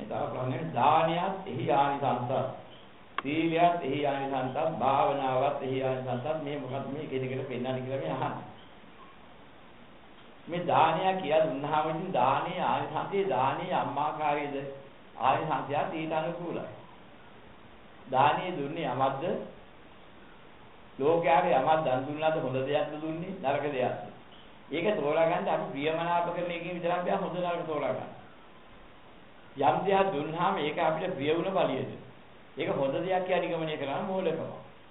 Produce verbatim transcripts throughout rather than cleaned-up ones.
මේ තව ප්‍රශ්නයක් දානියත් එහි ආනිසංසත්. සීලයත් එහි ආනිසංසත්, භාවනාවත් එහි ආනිසංසත්. මේ මොකක්ද මේ කෙනෙකුට පෙන්වන්නේ කියලා මේ අහන්නේ. මේ දානය කියලා දුන්නාම ඉතින් දානේ ආනිසංසයේ දානේ අම්මාකාරයේද ආනිසංසයත් ඊට අනුකූලයි. දානේ දුන්නේ යමක්ද? ලෝකයාගේ යමක් දන් දුන්නාද හොඳ දෙයක්ද දුන්නේ නරක දෙයක්ද? ඒක තෝරා ගන්න අපි ප්‍රියමනාප කරන එකකින් විතරක් බෑ හොඳ නරක තෝරා ගන්න. යම් දෙයක් දුන්නාම ඒක අපිට ප්‍රිය වුණ බලියද? ඒක හොඳ දෙයක් කියලා නිගමනය කරනවා මූලිකව.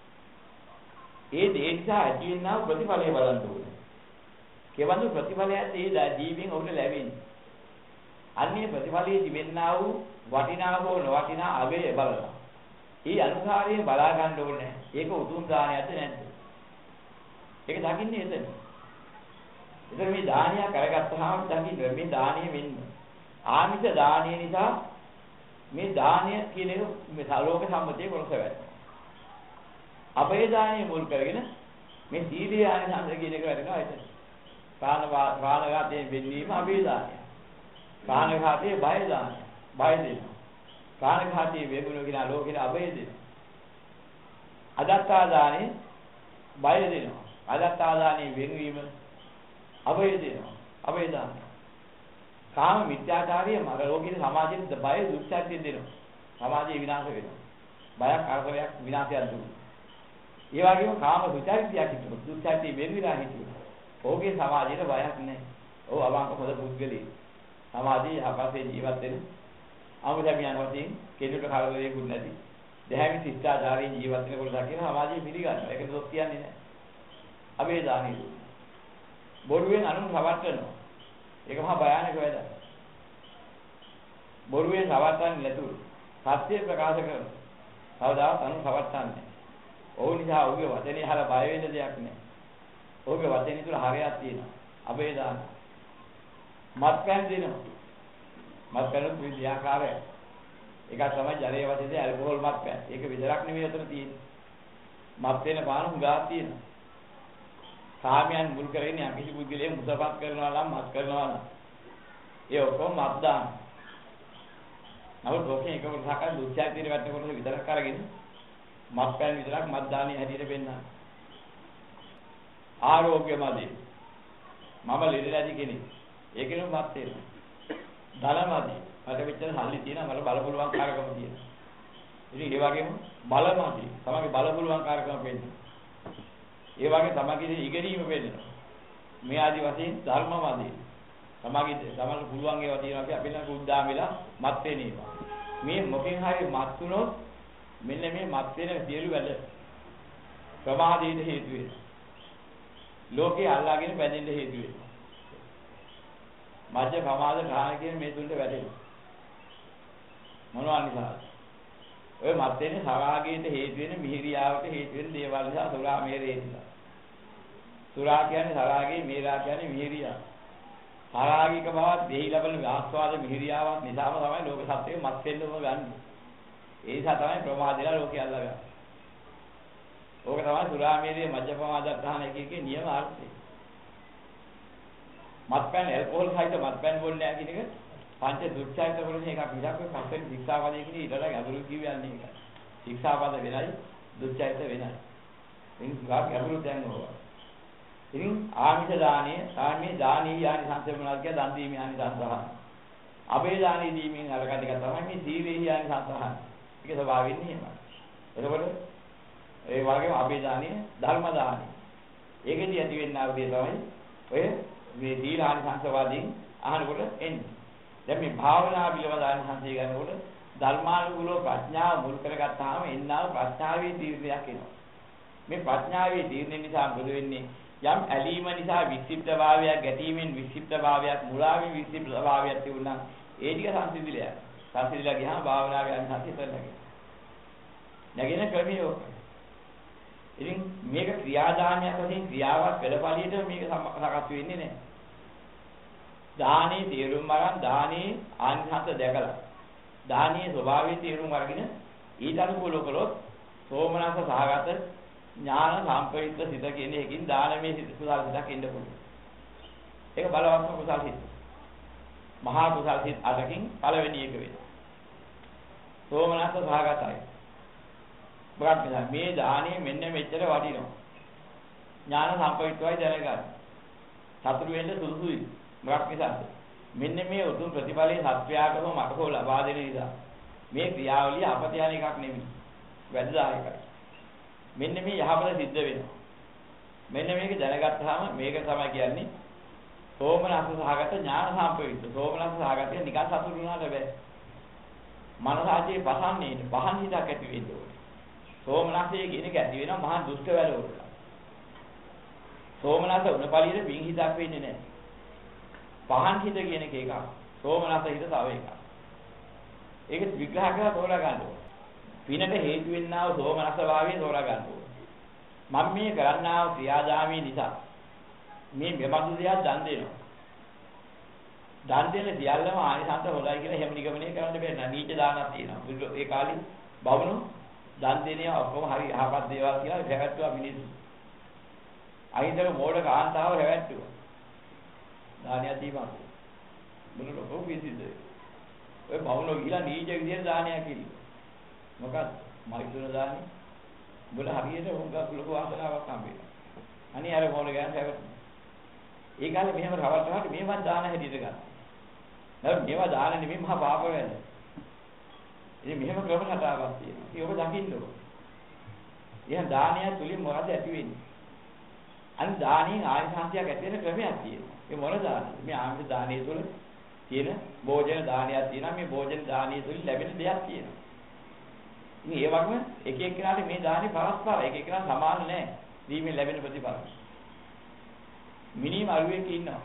ඒ දේ නිසා ඇතිවෙනා ප්‍රතිඵලය බලන්න ඕනේ. කෙවඳු ප්‍රතිඵලයක් ඒ ජීවීන් ඔහුට ලැබෙන්නේ. අන්නේ ප්‍රතිඵලයේ තිබෙනා වූ වටිනා හෝ නොවටිනා අගය බලනවා. ඒ අනුසාරයෙන් බලා ගන්න ඕනේ. ඒක උතුම් දානයක්ද නැද්ද? ඒක දකින්නේ එතන. ඒතර මේ දානය කරගත්තාම දකින්න මේ දානය වෙන්නේ. ආමිෂ දානය නිසා මේ දානය කියන එක මේ ලෝක සම්මතයේ කොටස වෙනවා. අපේ දානය මුල් කරගෙන මේ සීලය ආනිසංස කියන එක වැඩනවා එතන. ප්‍රාණ ප්‍රාණඝාතයෙන් වෙන්නීම අපේ දානය. ප්‍රාණඝාතයේ බය දානය. බය දෙනවා. ප්‍රාණඝාතයේ වේගුණ කියන ලෝකෙට අබය දෙනවා. අදත්තා දානේ බය දෙනවා. අදත්තා දානේ වෙන්වීම අබය දෙනවා. අබය දානය. කාම මිත්‍යාචාරය මර ලෝකෙට සමාජයට බය දුක්ඛත්‍ය දෙනවා. සමාජය විනාශ වෙනවා. බයක් අර්ථයක් විනාශයක් දුන්නා. ඒ වගේම කාම විචාරිතයක් හිටියොත් දුක්ඛත්‍ය වෙන්විලා හිටියොත් ඔහුගේ සමාජයට බයක් නැහැ. ඔහු අවංක හොඳ පුද්ගලෙක්. සමාජයේ අපසේ ජීවත් වෙන අමුදැමියන් වශයෙන් කෙනෙකුට කලබලයක් නැති දැහැමි ශිෂ්ටාචාරයෙන් ජීවත් වෙන කොට දකින සමාජයේ පිළිගන්නවා. ඒක දොස් කියන්නේ නැහැ. අපේ දානෙ බොරුවෙන් අනුන් රවට්ටනවා. ඒක මහා භයානක වැඩක්. බොරුවෙන් රවට්ටන්නේ නැතුව සත්‍ය ප්‍රකාශ කරනවා. කවදාවත් අනුන් රවට්ටන්නේ. ඔහු නිසා ඔහුගේ වචනේ අහලා බය වෙන්න දෙයක් නැහැ. ඔහුගේ වචනේ තුල හරයක් තියෙනවා. අපේ දාන. මත්පැන් දෙනවා. මත්පැන් විද්‍යාකාරය. ඒක තමයි ජලයේ වශයෙන් ඇල්කොහොල් මත්පැන්. ඒක විතරක් නෙවෙයි අතන තියෙන්නේ. මත් වෙන පාන හුඟා තියෙනවා. කාමයන් මුල් කරගෙන යම් කිසි පුද්ගලයෙක් මුසපත් කරනවා නම් මත් කරනවා නම් ඒ ඔක්කොම මත් දාන. නමුත් ඔකේ එක කොටසක් දුක්ඛයන් වැටෙන කොටස විතරක් අරගෙන මත්පැන් විතරක් මත් දාන්නේ හැටියට පෙන්නනවා. ආරෝග්‍යමදී මම ලෙඩ කෙනෙක්. ඒකෙනු මත් වෙනවා. ධනමදී මට මෙච්චර සල්ලි තියෙනවා මට බල පුළුවන් කාර්යකම තියෙනවා. ඉතින් ඒ වගේම බලමදී තමගේ බල පුළුවන් කාර්යකම වෙන්නේ. ඒ වගේ තමගේ ඉගෙනීම වෙන්නේ. මේ ආදි වශයෙන් ධර්මමදී තමගේ තමන්ට පුළුවන් ඒවා තියෙනවා අපි අපිට උද්දාම වෙලා මත් වෙනවා. මේ මොකෙන් හරි මත් වුණොත් මෙන්න මේ මත් වෙන සියලු වැඩ ප්‍රමාදයට හේතු වෙනවා. ලෝකේ අල්ලාගෙන බැඳෙන්න හේතු වෙනවා. මජ්ජ ප්‍රමාද ග්‍රහණ කියන මේ තුනට වැටෙනවා. මොනවා නිසාද? ඔය මත් වෙන්නේ සරාගයට හේතු වෙන මිහිරියාවට හේතු වෙන දේවල් නිසා සුරා මේරේ නිසා. සුරා කියන්නේ සරාගේ, මේරා කියන්නේ මිහිරියා. සරාගික බවත් දෙහි ලබන ආස්වාද මිහිරියාවක් නිසාම තමයි ලෝක සත්‍යය මත් වෙන්න ඕන ගන්නේ. ඒ නිසා තමයි ප්‍රමාදේලා ලෝකේ අල්ලගන්නේ. ඕක තමයි සුරා මේරේ මජ්ජ ප්‍රමාද ග්‍රහණ එකේ නියම අර්ථය. මත්පැන් ඇල්කොහොල් සහිත මත්පැන් බොන්නේ නැහැ කියන එක පංච දුක්ඛයිත වලින් එකක් විතරක් ඔය පස්වෙනි ශික්ෂාපදයේ කියන ඊටලා ගැඹුරු කියවන්නේ ඒක. ශික්ෂාපද වෙනයි දුක්ඛයිත වෙනයි. ඉතින් ගා ගැඹුරු දැන් ඕවා. ඉතින් ආමිෂ දානීය සාමී දානීය යானි සංසමනාල් කිය දන් දීමේ යானි සංසහන. අබේ දානීය දීමෙන් අරකට එක තමයි මේ සීලේ යானි සංසහන. ඒක ස්වභාවයෙන් එහෙමයි. එතකොට ඒ වගේම අබේ දානීය ධර්ම දානීය. ඒකෙදි ඇති වෙන්නා වූ දේ තමයි ඔය මේ දීලානි සංසවාදීන් අහනකොට එන්නේ. දැන් මේ භාවනා පිළිබඳ සංසය ගන්නකොට ධර්මානුකූලව ප්‍රඥාව මුල් කරගත්තාම එන්නා ප්‍රඥාවේ තීර්ණයක් එනවා. මේ ප්‍රඥාවේ තීර්ණය නිසා මොකද වෙන්නේ? යම් ඇලීම නිසා වික්ෂිප්ත භාවයක්, ගැටීමෙන් වික්ෂිප්ත භාවයක්, මුලාවෙන් වික්ෂිප්ත භාවයක් තිබුණා. ඒ ටික සංසිඳිලා. සංසිඳිලා ගියාම භාවනාවේ අනිසංසය කරනවා. නැගෙන ක්‍රමියෝ. ඉතින් මේක ක්‍රියාදානයක් වශයෙන් ක්‍රියාවක් පෙළපලියට මේක සකස් වෙන්නේ නැහැ. දානේ තේරුම් අරන් දානේ ආනිසංස දැකලා දානේ ස්වභාවයේ තේරුම් අරගෙන ඊට අනුකූලව කළොත් සෝමනස සහගත ඥාන සම්ප්‍රයුක්ත සිත කියන එකකින් දානමේ සිත කුසල සිතක් එන්න පුළුවන්. ඒක බලවත් කුසල සිත. මහා කුසල සිත අටකින් පළවෙනි එක වෙනවා. සෝමනස්ස සහගතයි. මොකක්ද මේ දාණය මෙන්න මෙච්චර වටිනවා. ඥාන සම්පවිතවයි දැනගන්න. සතුටු වෙන්න සුදුසුයි. මොකක් නිසාද? මෙන්න මේ උතුම් ප්‍රතිඵලයේ සත්‍යාගම මට හෝ ලබා දෙන නිසා. මේ ක්‍රියාවලිය අපතයන් එකක් නෙමෙයි. වැඩිදායකයි. මෙන්න මේ යහපත සිද්ධ වෙනවා. මෙන්න මේක දැනගත්තාම මේක තමයි කියන්නේ සෝමනස්ස සහගත ඥාන සම්පවිත. සෝමනස්ස සහගතය නිකන් සතුටු වුණාට බෑ. මනසාචේ පසන්නේ පහන් හිතක් ඇති වෙන්න ඕනේ. සෝමනස්සේ කියන එක ඇති වෙනවා මහා දුෂ්ට වැඩ වලට. සෝමනස්ස උණපලියේ පිං හිතක් වෙන්නේ නැහැ. පහන් හිත කියන එක එකක්. සෝමනස්ස හිත තව එකක්. ඒක විග්‍රහ කරලා තෝරා ගන්න ඕනේ. පිනට හේතු වෙන්නා වූ සෝමනස්ස භාවය තෝරා ගන්න ඕනේ. මම මේ කරන්නා වූ ක්‍රියාදාමී නිසා මේ මෙබඳු දෙයක් දන් දෙනවා. දන් දෙන සියල්ලම ආනිසංස හොඳයි කියලා එහෙම නිගමනය කරන්න බෑ. නීච දානක් තියෙනවා. ඒ කාලේ බවුණු දන් දෙනියා ඔක්කොම හරි යහපත් දේවල් කියලා පැවැත්තුවා මිනිස්සු. අයිතර මෝඩ කාන්තාව හැවැට්ටුවා. දානිය දීපන්. මොන ලොකෝ පිසිද. ඔය බවුණෝ ගිහලා නීච විදියට දානයක් කිව්වා. මොකක්ද? මයිතුන දාන්නේ. බුල හරියට උංගා ලොකු ආසනාවක් හම්බෙලා. අනේ අර මොන ගෑන් හැවැට්ටුවා. ඒ කාලේ මෙහෙම රවල් රහට මේවත් දාන හැටියට ගත්තා. නේද? මේවා දාන නෙමෙයි මහා පාප වෙන. ඉතින් මෙහෙම ක්‍රම කතාවක් තියෙනවා. ඉතින් ඔබ දකින්න ඕන. එහෙනම් දානය තුලින් මොකද ඇති වෙන්නේ? අන් දානයෙන් ආනිසංසයක් ඇති වෙන ක්‍රමයක් තියෙනවා. ඒ මොන දානද? මේ ආමිෂ දානය තුල තියෙන භෝජන දානයක් තියෙනවා. මේ භෝජන දානය තුලින් ලැබෙන දෙයක් තියෙනවා. ඉතින් ඒ වගේම එක එක්කෙනාට මේ දානේ පරස්පර එක එක්කෙනා සමාන නැහැ. දීමෙන් ලැබෙන ප්‍රතිඵල. මිනි මරුවෙක් ඉන්නවා.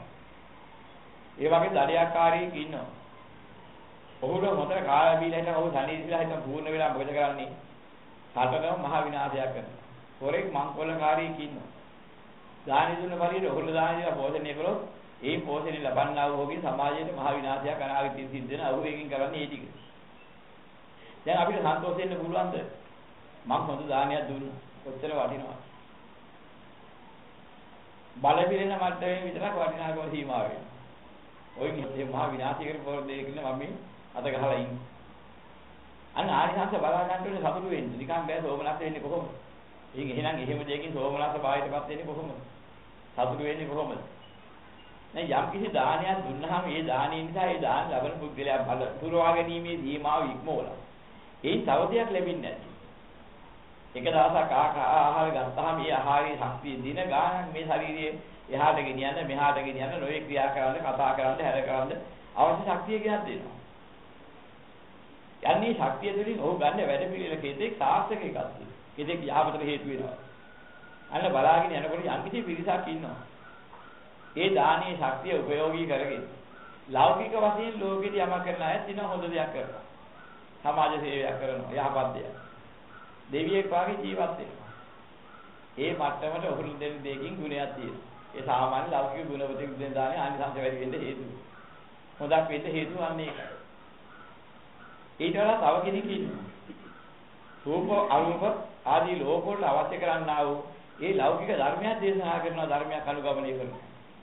ඒ වගේ දඩයක්කාරයෙක් ඉන්නවා. ඔහුට මොතර කාලා බීලා හිටන් ඔහු සනීපිලා හිටන් පූර්ණ වෙලා මොකද කරන්නේ? සටනම මහ විනාශයක් කරනවා. හොරෙක් මංකොල්ලකාරයෙක් ඉන්නවා. දානි දුන්න පරිදි ඔහුල දානි දීලා පෝෂණය කළොත් ඒ පෝෂණය ලබන්නා වූ ඔහුගේ සමාජයේ මහ විනාශයක් අනාගතයේ සිද්ධ වෙන ඔහු එකකින් කරන්නේ ඒ ටික. දැන් අපිට සන්තෝෂ වෙන්න පුළුවන්ද? මම හොඳ දානයක් දුන්නා. කොච්චර වටිනවද? බල පිරෙන මට්ටමේ විතරක් වටිනාකම සීමා වෙනවා. ඔය මේ මහ විනාශයකට පොර දෙයක් නේ මම අත ගහලා ඉන්නේ. අන්න ආනිසංස බලා ගන්න ඕනේ සතුටු වෙන්න. නිකන් බෑ සෝමනස්ස වෙන්නේ කොහොමද? ඒක එහෙනම් එහෙම දෙයකින් සෝමනස්ස භාවයටපත් වෙන්නේ කොහොමද? සතුටු වෙන්නේ කොහොමද? දැන් යම් කිසි දානයක් දුන්නාම ඒ දානිය නිසා ඒ දාන ලබන පුද්ගලයා බල පුරවා ගැනීමේ සීමාව ඉක්මවලා. ඒ තව දෙයක් ලැබෙන්නේ නැති. එක දවසක් ආහාර ගත්තාම මේ ආහාරයේ ශක්තිය දින ගානක් මේ ශරීරයේ එහාට ගෙනියන්න මෙහාට ගෙනියන්න නොයේ ක්‍රියා කරන්න කතා කරන්න හැර කරන්න අවශ්‍ය ශක්තිය ගෙනත් දෙනවා. යන්නේ ශක්තිය තුළින් ඔහු ගන්න වැඩ පිළිවෙල කෙතෙක් සාර්ථක එකක්ද? කෙතෙක් යහපතට හේතු වෙනවා. අන්න බලාගෙන යනකොට යම් කිසි පිරිසක් ඉන්නවා. ඒ දානීය ශක්තිය ප්‍රයෝගී කරගෙන ලෞකික වශයෙන් ලෝකෙදී යමක් කරන අය දින හොඳ දෙයක් කරනවා. සමාජ සේවයක් කරනවා යහපත් දෙයක්. දෙවියෙක් වාගේ ජීවත් වෙනවා. ඒ මට්ටමට ඔහුලු දෙන දෙකකින් ගුණයක් තියෙනවා. ඒ සාමාන්‍ය ලෞකික ගුණවතින් දෙන දානේ ආනිසංස වැඩි වෙන්න හේතුව. හොඳක් වෙන්න හේතුව අන්නේ ඒකයි. ඊට වඩා තව කෙනෙක් ඉන්නවා. රූප අරූප ආදී ලෝක වලට අවශ්‍ය කරන්නා වූ ඒ ලෞකික ධර්මයක් දේශනා කරනවා ධර්මයක් අනුගමනය කරනවා.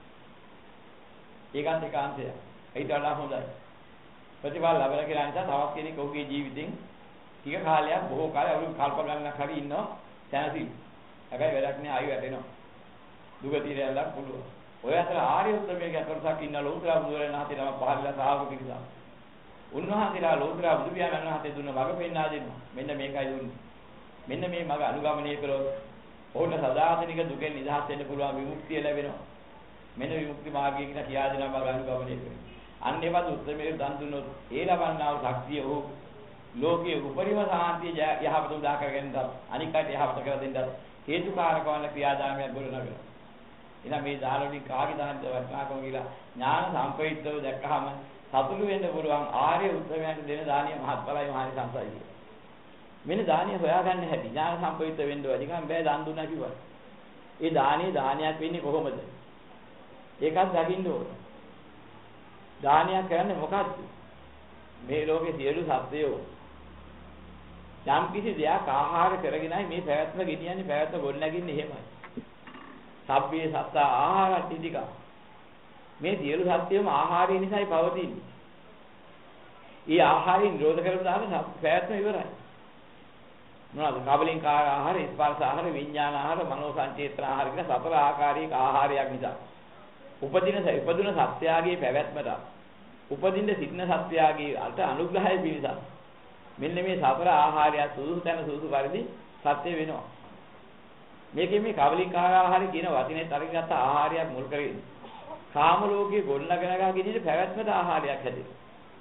ඒකත් ඒකාන්තය. ඊට වඩා හොඳයි. ප්‍රතිඵල ලැබෙන කියලා නිසා තවත් කෙනෙක් ඔහුගේ ජීවිතෙන් ටික කාලයක් බොහෝ කාලයක් අවුරුදු කල්ප ගණනක් හරි ඉන්නවා සැනසී. හැබැයි වැඩක් නෑ ආයෙ වැටෙනවා. දුගතියට යන්න පුළුවන්. ඔය අතර ආර්ය උත්තමයේ අතරසක් ඉන්න ලෝතර බුදුරජාණන් වහන්සේ නම පහළලා සාහක පිළිසක්. උන්වහන්සේලා ලෝතර බුදු පියාණන් වහන්සේ දුන්න මඟ පෙන්වා දෙනවා. මෙන්න මේකයි දුන්නේ. මෙන්න මේ මඟ අනුගමනය කළොත් ඔහුට සදාතනික දුකෙන් නිදහස් වෙන්න පුළුවන් විමුක්තිය ලැබෙනවා. මෙන්න විමුක්ති මාර්ගය කියලා කියා දෙන මඟ අනුගමනය කරනවා. අන්න ඒවත් උත්තමයේ දන් දුන්නොත් ඒ ලබන්නා වූ ශක්තිය ඔහු ලෝකයේ උපරිම සාන්තිය යහපත උදා කරගෙනද අනිකට යහපත කර දෙන්නත් හේතුකාරක වන ක්‍රියාදාමයක් ගොඩනගනවා. එහෙනම් මේ දාන වලින් කාගේ දානද වටිනාකම කියලා ඥාන සම්ප්‍රයුක්තව දැක්කහම සතුටු වෙන්න පුළුවන් ආර්ය උත්තමයන්ට දෙන දානිය මහත්ඵලයි මහානිසංසයි කියලා. මෙන්න දානිය හොයාගන්න හැටි ඥාන සම්ප්‍රයුක්ත වෙන්න ඕනේ. නිකන් බෑ දන් දුන්නා කිව්වා. ඒ දානිය දානයක් වෙන්නේ කොහොමද? ඒකත් දකින්න ඕනේ. දානයක් කරන්නේ මොකද්ද? මේ ලෝකේ සියලු සත්වයෝ යම් කිසි දෙයක් ආහාර කරගෙනයි මේ පැවැත්ම ගෙනියන්නේ පැවැත්ම ගොඩනගින්නේ එහෙමයි. සබ්බේ සත්තා ආහාරට්ඨිතික. මේ සියලු සත්‍යයම ආහාරය නිසායි පවතින්නේ. ඊ ආහාරය නිරෝධ කරලා දාන පැවැත්ම ඉවරයි. මොනවාද? කබලින්කාර ආහාර, ස්පර්ශ ආහාර, විඥාන ආහාර, මනෝ සංචේතන ආහාර කියන සතර ආකාරයක ආහාරයක් නිසා. උපදින උපදින සත්‍යයගේ පැවැත්මට උපදින්න සිටින සත්‍යයගේ අට අනුග්‍රහය පිණිස මෙන්න මේ සතර ආහාරය සුදුසු තැන සුදුසු පරිදි සත්‍ය වෙනවා. මේකේ මේ කබලින්කාර ආහාර කියන වචනේ තරගගත ආහාරයක් මුල් කරගෙන කාම ලෝකයේ ගොඩනගෙන ගා ගෙනින පැවැත්මට ආහාරයක් හැදෙනවා.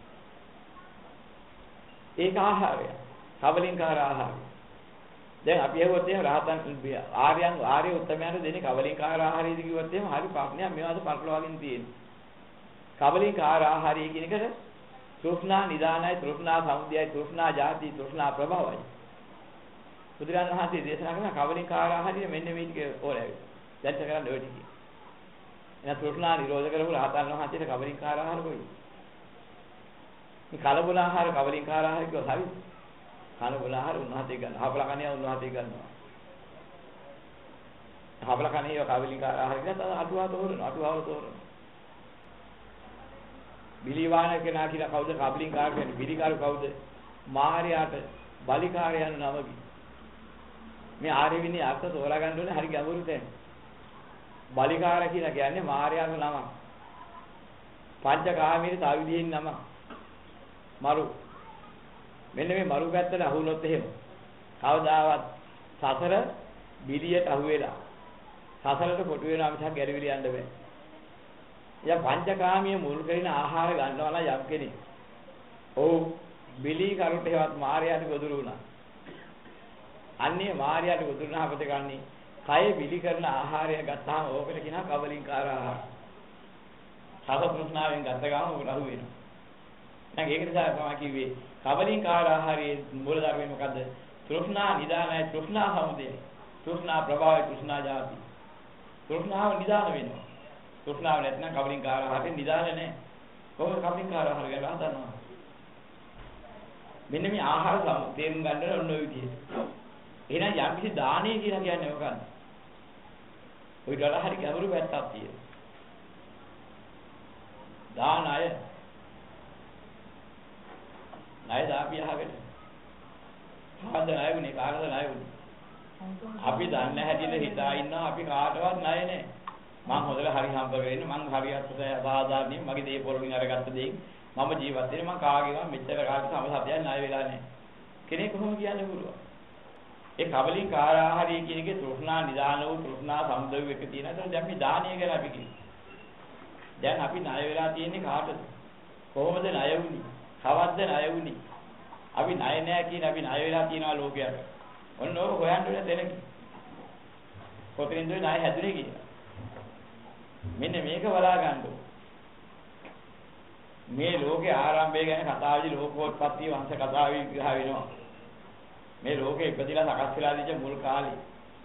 ඒක ආහාරය. කබලින්කාර ආහාරය. දැන් අපි අහුවත් එහෙම රහතන් ආර්යයන් ආර්ය උත්තමයන්ට දෙන්නේ කබලින්කාර ආහාරයද කිව්වොත් එහෙම හරි ප්‍රශ්නයක් මේවාද පටලවාගෙන තියෙන්නේ. කබලින්කාර ආහාරය කියන එකට තෘෂ්ණා නිදානයි, තෘෂ්ණා සමුදයයි, තෘෂ්ණා ජාති, තෘෂ්ණා ප්‍රභවයි. බුදුරජාණන් වහන්සේ දේශනා කරන කබලින්කාර ආහාරය මෙන්න මේ ටික ඕනේ. දැන් කරන්නේ ඔය ටික. එහෙනම් තෘෂ්ණා නිරෝධ කරපු රහතන් වහන්සේට කබලින්කාර ආහාර කොයි? මේ කලබල ආහාර කබලින්කාර ආහාර කියව හරිද? කලබල ආහාර උන්වහන්සේ ගන්න. හපල කණේ උන්වහන්සේ ගන්නවා. හපල කණේ ඒවා කබලින්කාර ආහාර කියලා අටුවා තෝරනවා. අටුවාව තෝරනවා. බිලිවාන කෙනා කියලා කවුද කබලින්කාර කියන්නේ? බිලිකාර කවුද? මාර්යාට බලිකාර යන නමකි. මේ ආර්ය විනී අර්ථ තෝරා ගන්න ඕනේ හරි ගැඹුරු තැන. බලිකාර කියලා කියන්නේ මාර්යාගේ නම. පංචකාමීර තව විදිහෙන් නම. මරු. මෙන්න මේ මරු පැත්තට අහු වුණොත් එහෙම කවදාවත් සසර බිලියට අහු වෙලා සසරට කොටු වෙනවා මිසක් ගැරිවිලි යන්න බෑ. යා පංචකාමීය මුල් කරගෙන ආහාර ගන්නවා නම් යම් කෙනෙක්. ඔව් බිලි කරුට හේවත් මාර්යාට ගොදුරු වුණා. අන්නේ මාර්යාට ගොදුරු වුණා අපිට ගන්නේ කය බිලි කරන ආහාරය ගත්තාම ඕකට කියනවා කබලින්කාර ආහාර. සත තෘෂ්ණාවෙන් ගත්ත ගමන් ඔකට අහු වෙනවා. දැන් ඒක නිසා තමයි කිව්වේ කබලින්කාර ආහාරයේ මූල ධර්මය මොකද්ද? තෘෂ්ණා නිදානයි, තෘෂ්ණා සමුදයයි, තෘෂ්ණා ප්‍රභවයි, තෘෂ්ණා ජාති. තෘෂ්ණාව නිදාන වෙනවා. තෘෂ්ණාව නැත්නම් කබලින්කාර ආහාරයෙන් නිදාන නැහැ. කොහොමද කබලින්කාර ආහාර ගැන හදනවා? මෙන්න මේ ආහාර සමු තේරුම් ගන්න ඕන ඔය විදිහට. එහෙනම් යම් කිසි දානය කියලා කියන්නේ මොකක්ද? ඔය වල හරි ගැඹුරු පැත්තක් තියෙනවා. දානය ණය දාපිය අහකට. කාද ණයුනේ කාටද ණයුනේ? අපි දන්නේ හැටියට හිතා ඉන්නවා අපි කාටවත් ණය නැහැ. මම හොදලා හරි හම්බ වෙන්නේ මං හරියට සාධාරණයි මගේ දේ පොරොලින් අරගත්ත දෙයින් මම ජීවත් වෙන්නේ මං කාගේවත් මෙච්චර කාලෙක සමසතියක් ණය වෙලා නැහැ. කෙනෙක් කොහොම කියන්නේ පුළුවන්? ඒ කබලින්කාර ආහාරය කියන එකේ තෘෂ්ණා නිදාන වූ තෘෂ්ණා සමුදය එක තියෙනවා. ඒතකොට දැන් මේ දානීය ගැන අපි කියමු. දැන් අපි ණය වෙලා තියෙන්නේ කාටද? කොහොමද ණය වුනේ? කවද්ද ණය වුනේ? අපි ණය නෑ කියන අපි ණය වෙලා තියෙනවා ලෝකයට. ඔන්න ඕක හොයන්න ඕනේ දෙනකි. කොතනින්ද ණය හැදුනේ කියලා. මෙන්න මේක බලා ගන්න ඕනේ. මේ ලෝකේ ආරම්භය ගැන කතාවේදී ලෝකෝත්පත්ති වංශ කතාවේ විග්‍රහ වෙනවා. මේ ලෝකේ ඉපදිලා සකස් වෙලා දීච්ච මුල් කාලේ.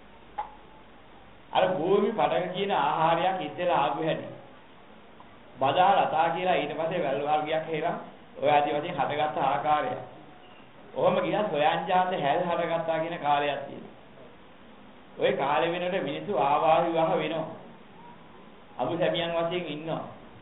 අර භූමි පටක කියන ආහාරයක් ඉස්සෙල්ලා ආපු හැටි. බදා රතා කියලා ඊට පස්සේ වැල් වර්ගයක් හේරා ඔය ආදි වශයෙන් හටගත්ත ආකාරය. ඔහොම ගියා සොයන්ජාත හැල් හටගත්තා කියන කාලයක් තියෙනවා. ওই කාලෙ වෙනකොට මිනිස්සු ආවාහ විවාහ වෙනවා. අබු සැමියන් වශයෙන් ඉන්නවා.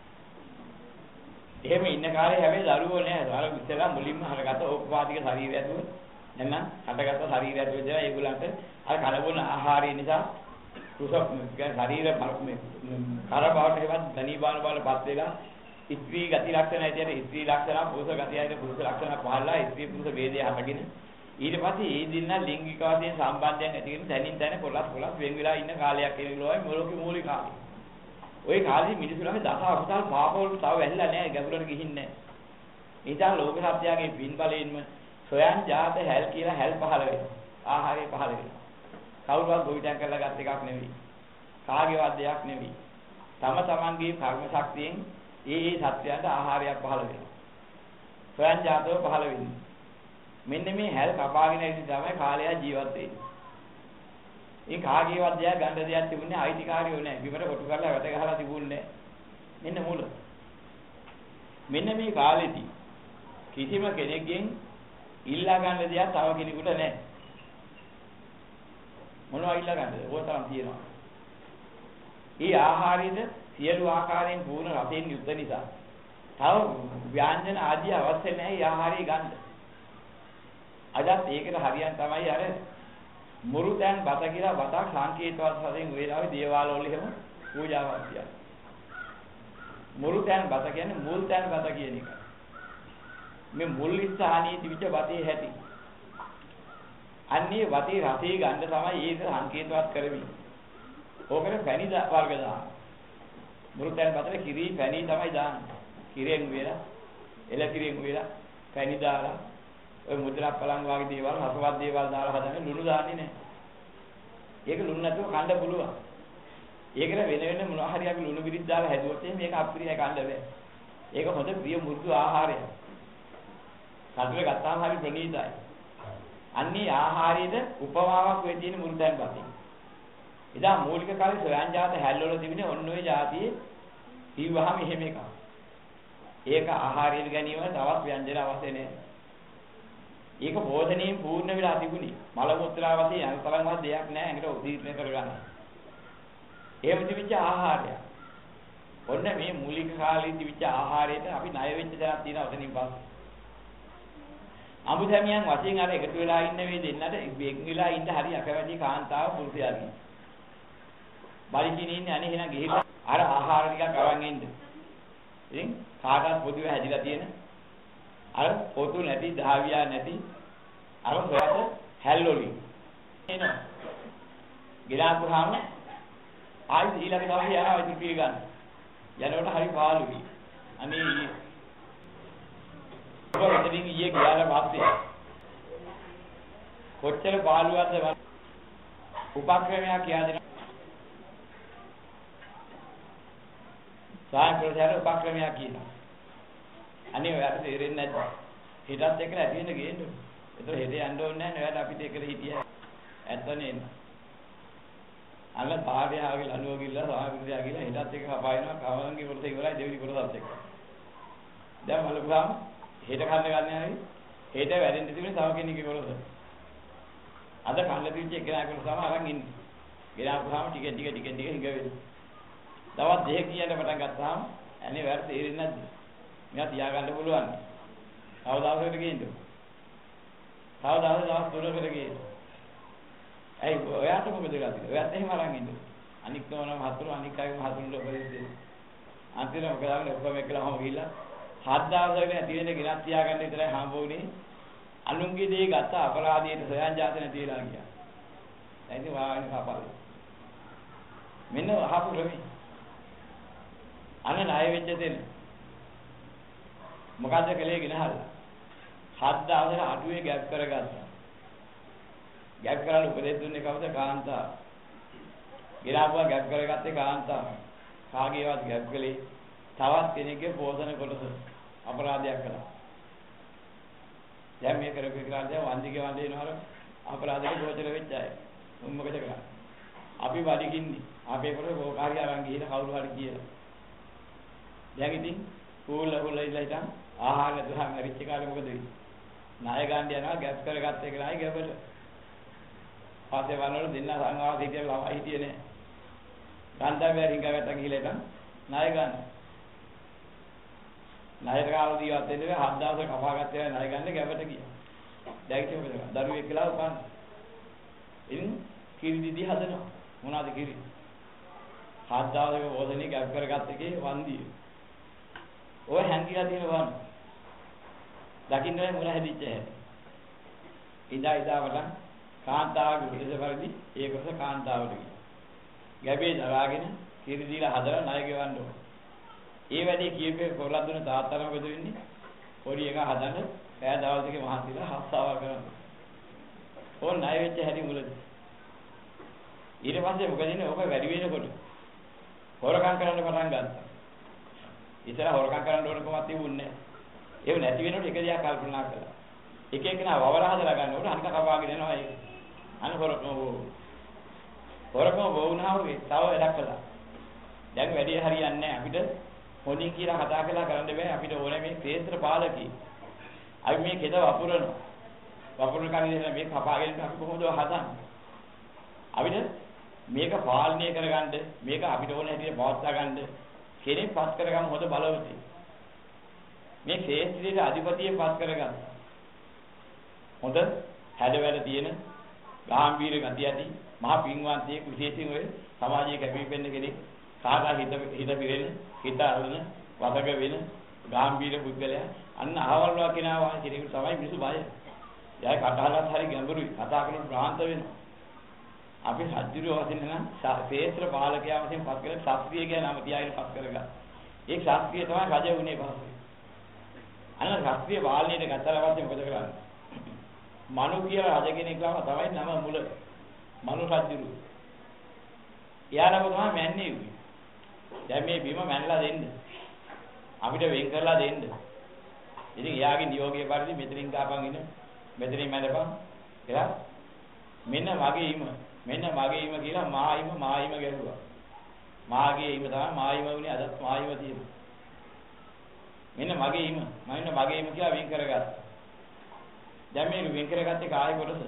එහෙම ඉන්න කාලේ හැබැයි දරුවෝ නෑ. අර ඉස්සෙල්ලා මුලින්ම හටගත්ත ඕපපාතික ශරීරය ඇතුළේ නැත්නම් හටගත්ත ශරීරය ඇතුළේ දේවා ඒගොල්ලන්ට අර කලබුණ ආහාරය නිසා කුසක් ශරීර කරබවට හේවත් ධනී බාන බලපත් වෙලා ස්ත්‍රී ගති ලක්ෂණ ඇතියට ස්ත්‍රී ලක්ෂණ පුරුෂ ගති ඇතියට පුරුෂ ලක්ෂණ පහළලා ස්ත්‍රී පුරුෂ ભેදය හටගෙන ඊට පස්සේ ඒ දින්න ලිංගික වශයෙන් සම්බන්ධයන් ඇතිගෙන තනින් තන පොළස් පොළස් වෙන් වෙලා ඉන්න කාලයක් කියනලෝයි මොලෝකේ මූලික කාලය. ওই කාලේ මිනිස්සු ළඟ දස අවතාර පාපවල තව වැහිලා නැහැ ගැඹුරට ගිහින් නැහැ. ඊටා ලෝක සත්‍යයේ පින් බලයෙන්ම සොයන් ජාත හැල් කියලා හැල් පහළ වෙනවා. ආහාරය පහළ වෙනවා. කවුරුවත් ගොවිතැන් කරලා ගත් එකක් නෙවෙයි. කාගේවත් දෙයක් නෙවෙයි. තම තමන්ගේ කර්ම ශක්තියෙන් ඒ ඒ සත්‍යයන්ට ආහාරයක් පහළ වෙනවා. සොයන් ජාතව පහළ වෙන්නේ. මෙන්න මේ හැල් කපාගෙන ඉඳි තමයි කාලය ජීවත් වෙන්නේ. ඒ කාගේවත් දෙයක් ගන්න දෙයක් තිබුණේ අයිතිකාරයෝ නැහැ. බිමට කොටු කරලා වැට ගහලා තිබුණේ නැහැ. මෙන්න මුල. මෙන්න මේ කාලෙදී කිසිම කෙනෙක්ගෙන් ඉල්ලා ගන්න දෙයක් තව කෙනෙකුට නැහැ. මොනවා ඉල්ලා ගන්නද? ඕතරම් තියෙනවා. ඊ ආහාරයේද සියලු ආකාරයෙන් පූර්ණ රසයෙන් යුක්ත නිසා තව ව්‍යංජන ආදී අවශ්‍ය නැහැ ආහාරය ගන්න. අදත් ඒකට හරියන් තමයි අර මුරුතැන් බත කියලා බතක් සංකේතවත් වශයෙන් වේලාවේ දේවාල වල එහෙම පූජාවක් කියන්නේ. මුරුතැන් බත කියන්නේ මුල් තැන් බත කියන එක. මේ මුල් ස්ථානයේ තිබිච්ච බතේ හැටි. අන්නේ වතේ රසය ගන්න තමයි ඒක සංකේතවත් කරවි. ඕකනේ පැණි වර්ග දාන. මුරුතැන් බතේ කිරි පැණි තමයි දාන්නේ. කිරෙන් වේලා එල කිරෙන් වේලා පැණි දාලා ඔය මුද්‍රා පලං වගේ දේවල් රසවත් දේවල් දාලා හදන්නේ ලුණු දාන්නේ නැහැ. ඒක ලුණු නැතුව කන්න පුළුවන්. ඒකට වෙන වෙන මොනවා හරි අපි ලුණු බිරිත් දාලා හැදුවොත් මේක අප්‍රියයි කන්න බෑ. ඒක හොඳ ප්‍රිය මෘදු ආහාරයක්. කටුවේ ගත්තාම හරි ප්‍රණීතයි. අන්නේ ආහාරයේ උපමාවක් වෙ තියෙන මුරුතැන් බතේ. එදා මූලික කාලේ සොයන් ජාත හැල්වල තිබුණේ ඔන්න ඔය જાතියේ කිව්වහම එහෙම එකක්. ඒක ආහාරයෙන් ගැනීම තවත් ව්‍යංජන අවශ්‍ය නැහැ. ඒක භෝජනයෙන් පූර්ණ වෙලා තිබුණේ. මල මුත්‍රා වශයෙන් අන්තරන්වත් දෙයක් නැහැ. ඒකට උදීර්ණ කරගන්න. එහෙම තිබිච්ච ආහාරය. ඔන්න මේ මූලික කාලේ තිබිච්ච ආහාරයට අපි ණය වෙච්ච දයක් තියෙනවා ඔතනින් පස්සේ. අමුදැමියන් වශයෙන් අර එකතු වෙලා ඉන්න මේ දෙන්නට වෙන් වෙලා ඉන්න හරි අකවැඩි කාන්තාව පුරුෂයාගේ. බලිකින් ඉන්නේ අනේ එහෙනම් ගිහිල්ලා අර ආහාර ටිකක් අරන් ඉන්න. ඉතින් කාටවත් පොදුව හැදිලා තියෙන අර පොතු නැති ධාවියා නැති අර සොයත හැල්ලොලි එනවා. ගිලාපුවාම ආයි ඊළඟ දවසේ යනවා ඉතින් පිළ ගන්න. යනකොට හරි පාළුයි. අනේ ඔබ ඉතින් ඊයේ ගියාලා පස්සේ කොච්චර පාළුවක්ද උපක්‍රමයක් කියා දෙනවා. සායන් ප්‍රතිහාර උපක්‍රමයක් කියනවා. අනේ ඔයාලට තේරෙන්නේ නැද්ද? හෙටත් එක්ක ඇති වෙන්න ගේන්න. ඒතර හෙට යන්න ඕනේ නැහැ නේ. ඔයාලා අපිට එකට හිටියා. ඇත්තනේ එන්න. අල්ල භාර්යාවගේ ලනුව ගිල්ලා සාමිත්‍රියා ගිල්ලා හෙටත් එක්ක කපායනවා. කවංගේ පොරත ඉවරයි දෙවිනි පොරතත් එක්ක. දැන් මලකුරාම හෙට කන්න ගන්න යන්නේ. හෙට වැඩෙන්න තිබුණේ තව කෙනෙක්ගේ පොරත. අද කන්න තිබ්ච එකනා කරන සම අරන් ඉන්නේ. ගෙනාපුවාම ටික ටික ටික ටික හිඟ වෙනවා. දවස් දෙකක් කියන්න පටන් ගත්තාම අනේ වැරදි තේරෙන්නේ නැද්ද? මෙයා තියාගන්න පුළුවන්. තව දවසකට ගේන්න. තව දවස් දවස් තුනකට ගේන්න. ඇයි ඔයාට මොකද ගත්තේ? ඔයාත් එහෙම අරන් ඉන්න. අනික් නෝනම හතුරු අනික් අයම හතුරුට උපදෙස් අන්තිමට මොකද ආන්නේ ඔක්කොම එක්කලාම ගිහිල්ලා හත් දවසකට ඇති වෙන ගෙනත් තියාගන්න විතරයි හම්බ වුණේ. අනුන්ගේ දේ ගත්ත අපරාධයට සොයන් જાත නැති වෙලා ගියා. දැන් ඉතින් වාගෙන කපාලා. මෙන්න අහපු රමි. අනේ ණය වෙච්ච දෙන්න. මොකද්ද කලේ ගෙනහල්ලා? හත් දවසට අඩුවේ ගැප් කරගත්තා. ගැප් කරලා උපදෙස් දුන්නේ කවුද? කාන්තාව. ගිරාපුවා ගැප් කරගත්තේ කාන්තාව. කාගේවත් ගැප් කළේ තවත් කෙනෙක්ගේ පෝෂණ කොටස අපරාධයක් කළා. දැන් මේ කරපු විකාරය වන්දිගේ වන්දිනවල අපරාධයක ගෝචර වෙච්ච අය. උන් මොකද කරන්නේ? අපි වඩිකින්නේ. අපේ කොට ගෝකාරිය අරන් ගිහින් කවුරු හරි කියලා. දැන් ඉතින් කූල කූල ඉඳලා ඉතින් ආහාර දුහා මරිච්ච කාලේ මොකද වෙන්නේ? ණය ගන්න යනවා ගැප් කරගත්ත එක නයි ගැබල. පස්සේ වන්නවල දෙන්න සංවාද හිටිය ළමයි හිටියේ නෑ. ගන්ධාවේ රිංගාවට ගිහලා ඉතින් ණය ගන්න. ණයට කාලා දීවත් දෙන්නේ හත් දවසක් කපාගත්තේ ණය ගන්න ගැබට ගියා. දැන් ඉතින් මොකද කරන්නේ? දරුවෙක් කියලා උපන්. ඉතින් කිරි දිදි හදනවා. මොනවාද කිරි? හත් දවසක වෝදනේ ගැප් කරගත්ත එකේ වන්දිය. ඔය හැංගිලා තියෙන වන්. දකින්නේ මුල හැදිච්ච හැටි. ඉදා ඉදා වටන් කාන්තාවගේ පිටස පරිදි ඒකස කාන්තාවට ගියා. ගැබේ දරාගෙන කිරි දීලා හදලා ණය ගෙවන්න ඕන. ඒ වැඩේ කියපේ කොරලා දුන්න තාත්තලා මොකද වෙන්නේ? පොඩි එකා හදන්න පෑ දවල් දෙකේ මහන්සිලා හස්සාවල් කරනවා. ඕන ණය වෙච්ච හැටි මුලදී. ඊට පස්සේ මොකද වෙන්නේ? ඕක වැඩි වෙනකොට හොරකම් කරන්න පටන් ගත්තා. ඉතල හොරකම් කරන්න ඕන කොහොමද තිබුණේ? ඒව නැති වෙනකොට එක දිහා කල්පනා කළා. එක එකනා වවර හදලා ගන්නකොට අනික කපාගෙන යනවා ඒක. අන හොරකම වෝ. හොරකම වුණාම තව වැඩක් කළා. දැන් වැඩි හරියන්නේ නැහැ අපිට. හොනින් කියලා කතා කළා කරන්න බෑ. අපිට ඕනේ මේ ක්ෂේත්‍ර පාලකී. අපි මේ කෙද වපුරනවා. වපුරන කාරිය මේ කපාගෙන අපි කොහොමද හදන්නේ? අපිට මේක පාලනය කරගන්න මේක අපිට ඕන හැටියට පවත්වා ගන්න කෙනෙක් පස් කරගන්න හොඳ බලවතී. මේ ශේත්‍රයේ අධිපතිය පත් කරගත්තා. හොඳ හැඩවැඩ තියෙන ගාම්භීර ගතිය ඇති මහ පින්වන්තයෙක් විශේෂයෙන් ඔය සමාජයේ කැපිපෙන්න කෙනෙක් කාටා හිත හිත පිරෙන හිත අරන වසඟ වෙන ගාම්භීර පුද්ගලයා අන්න අහවල්වා කෙනා වගේ කෙනෙකුට තමයි මිනිස්සු බය. එයා කටහලත් හරි ගැඹුරුයි කතා කරන ප්‍රාන්ත වෙනවා. අපි සජ්ජිරුව වශයෙන් නම් ශේත්‍ර පාලකයා වශයෙන් පත් කරලා ශාස්ත්‍රීය කියන නම තියාගෙන පත් කරගත්තා. ඒ ශාස්ත්‍රීය තමයි රජ වුණේ පස්සේ. අන්න ශාස්ත්‍රීය පාලනයට ගත්තාට පස්සේ මොකද කරන්නේ? මනු කියලා රජ කෙනෙක් ගාව තමයි නම මුල. මනු රජුරු. එයාලම තමයි මැන්නේ උනේ. දැන් මේ බිම මැනලා දෙන්න. අපිට වෙන් කරලා දෙන්න. ඉතින් එයාගේ නියෝගයේ පරිදි මෙතනින් ගාපන් ඉන්න. මෙතනින් මැනපන්. එයා මෙන්න මගේ ඊම. මෙන්න මගේ ඊම කියලා මායිම මායිම ගැහුවා. මාගේ ඊම තමයි මායිම උනේ අදත් මායිම තියෙනවා. මෙන්න මගේ ඊම. මම මගේ ඊම කියලා වෙන් කරගත්තා. දැන් මේක වෙන් කරගත්තේ කායි කොටස?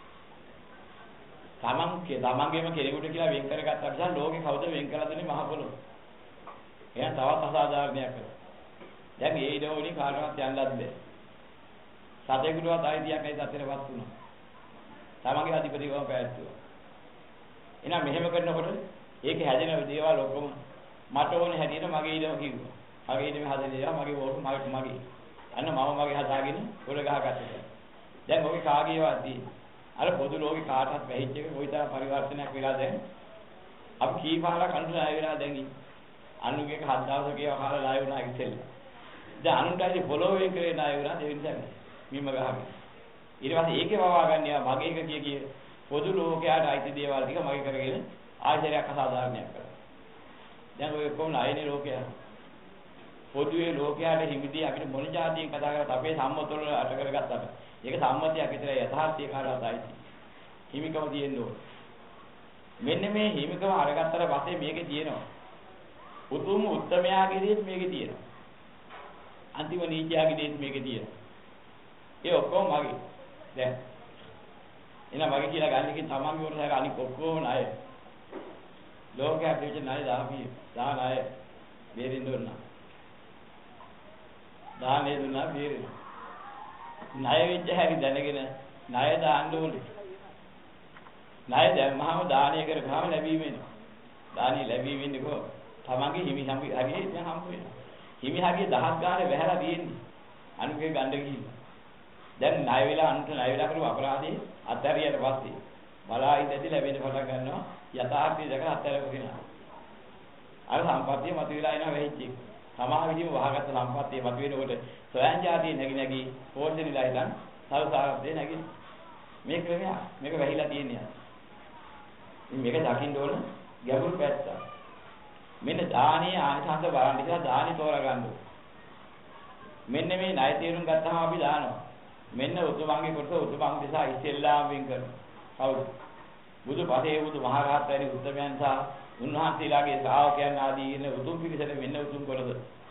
තමන් තමන්ගේම කෙනෙකුට කියලා වෙන් කරගත්තා නිසා ලෝකේ කවුද වෙන් කරලා දෙන්නේ මහ පොළොව. එහෙනම් තවත් අසාධාරණයක් කරා. දැන් ඒ ඉඩෝණි කාටවත් යන්නත් බැහැ. සතේකුටවත් ආයිතියක් නැති තත්ත්වයටපත් වුණා. තමන්ගේ අධිපතිකම පැවැත්තුවා. එහෙනම් මෙහෙම කරනකොට ඒකේ හැදෙන දේවල් ඔක්කොම මට ඕනේ හැටියට මගේ ඉඩම කිව්වා. මගේ ඉඩම හදන දේවල් මගේ වෝට මගේ මගේ. අන්න මම මගේ හදාගෙන උඩ ගහගත්තා. දැන් ඔගේ කාගේවත් තියෙන්නේ. අර පොදු ලෝකේ කාටවත් වැහිච්ච එක කොයිතරම් පරිවර්තනයක් වෙලා දැන් අපි කීපාරක් අනුර ආය වෙලා දැන් ඉන්නේ. අනුගේ හත් දවසක ඒවා කාලා ලාය වුණා ඉතින්. දැන් අනුන්ටයි පොළොවේ කරේ නාය වුණා ඒ නිසා මිම්ම ගහගෙන. ඊට පස්සේ ඒකේ වවා ගන්නවා මගේ එක කිය කිය පොදු ලෝකයට අයිති දේවල් ටික මගේ කරගෙන ආශ්චර්යයක් අසාධාරණයක් කරා. දැන් ඔය කොහොමද ආයනේ ලෝකය? පොදුවේ ලෝකයට හිමිදී අපිට මොන જાතියෙන් කතා කරත් අපේ සම්මතවල අට කරගත්තාට ඒක සම්මතියක් විතරයි යථාර්ථය කාටවත් ආйти. හිමිකම තියෙන්න ඕන. මෙන්න මේ හිමිකම අරගත්තට පස්සේ මේකේ තියෙනවා. උතුම් උත්තමයාගේ දේත් මේකේ තියෙනවා. අන්තිම නීචයාගේ දේත් මේකේ තියෙනවා. ඒ ඔක්කොම මගේ. දැන් එන මගේ කියලා ගන්න එකේ තමන්ගේ වරසක අනික ඔක්කොම ණය. ලෝකයේ දෙවිච ණය දාපිය. දා ණය. බේරින්න ඕන. දානේ දුන්නා බේරෙන්න. ණය වෙච්ච හැටි දැනගෙන ණය දාන්න ඕනේ. ණය දැම්මහම දානය කරගාම ලැබීම වෙනවා. දානි ලැබීම වෙන්නේ කොහොමද? තමන්ගේ හිමි හම්බ හරියේ දැන් හම්බ වෙනවා. හිමි හරියේ දහස් ගානේ වැහැලා තියෙන්නේ. අනුගේ ගන්න ගිහින්. දැන් ණය වෙලා අනුට ණය වෙලා කරු අපරාධේ අත්හැරියට පස්සේ බලා ඉඳදී ලැබෙන පටන් ගන්නවා යථාර්ථය දැක අත්හැරපු කෙනා. අර සම්පත්තිය මතුවලා එනවා වෙහිච්ච එක. සමාහ විදිහම වහගත්ත සම්පත්තිය මතුවෙනකොට සොයන් જાතිය නැగి නැగి පෝෂණිලා ඉඳන් සල්සාරද්දේ නැగి මේ ක්‍රමය මේක වැහිලා තියෙනවා. ඉතින් මේක දකින්න ඕන ගැඹුරු පැත්ත. මෙන්න දානීය ආනිසංස බලන්න ඉතින් දානි තෝරා ගන්න ඕන. මෙන්න මේ ණය තීරුම් ගත්තාම අපි දානවා. මෙන්න උතුමන්ගේ කොටස උතුමන් දිසා ඉස්සෙල්ලාම වෙන් කරනවා. කවුද? බුදු පසේ බුදු මහරහත් වැනි උත්තමයන් සහ උන්වහන්සේලාගේ ශ්‍රාවකයන් ආදී ඉන්න උතුම් පිරිසට මෙන්න උතුම් කොටස.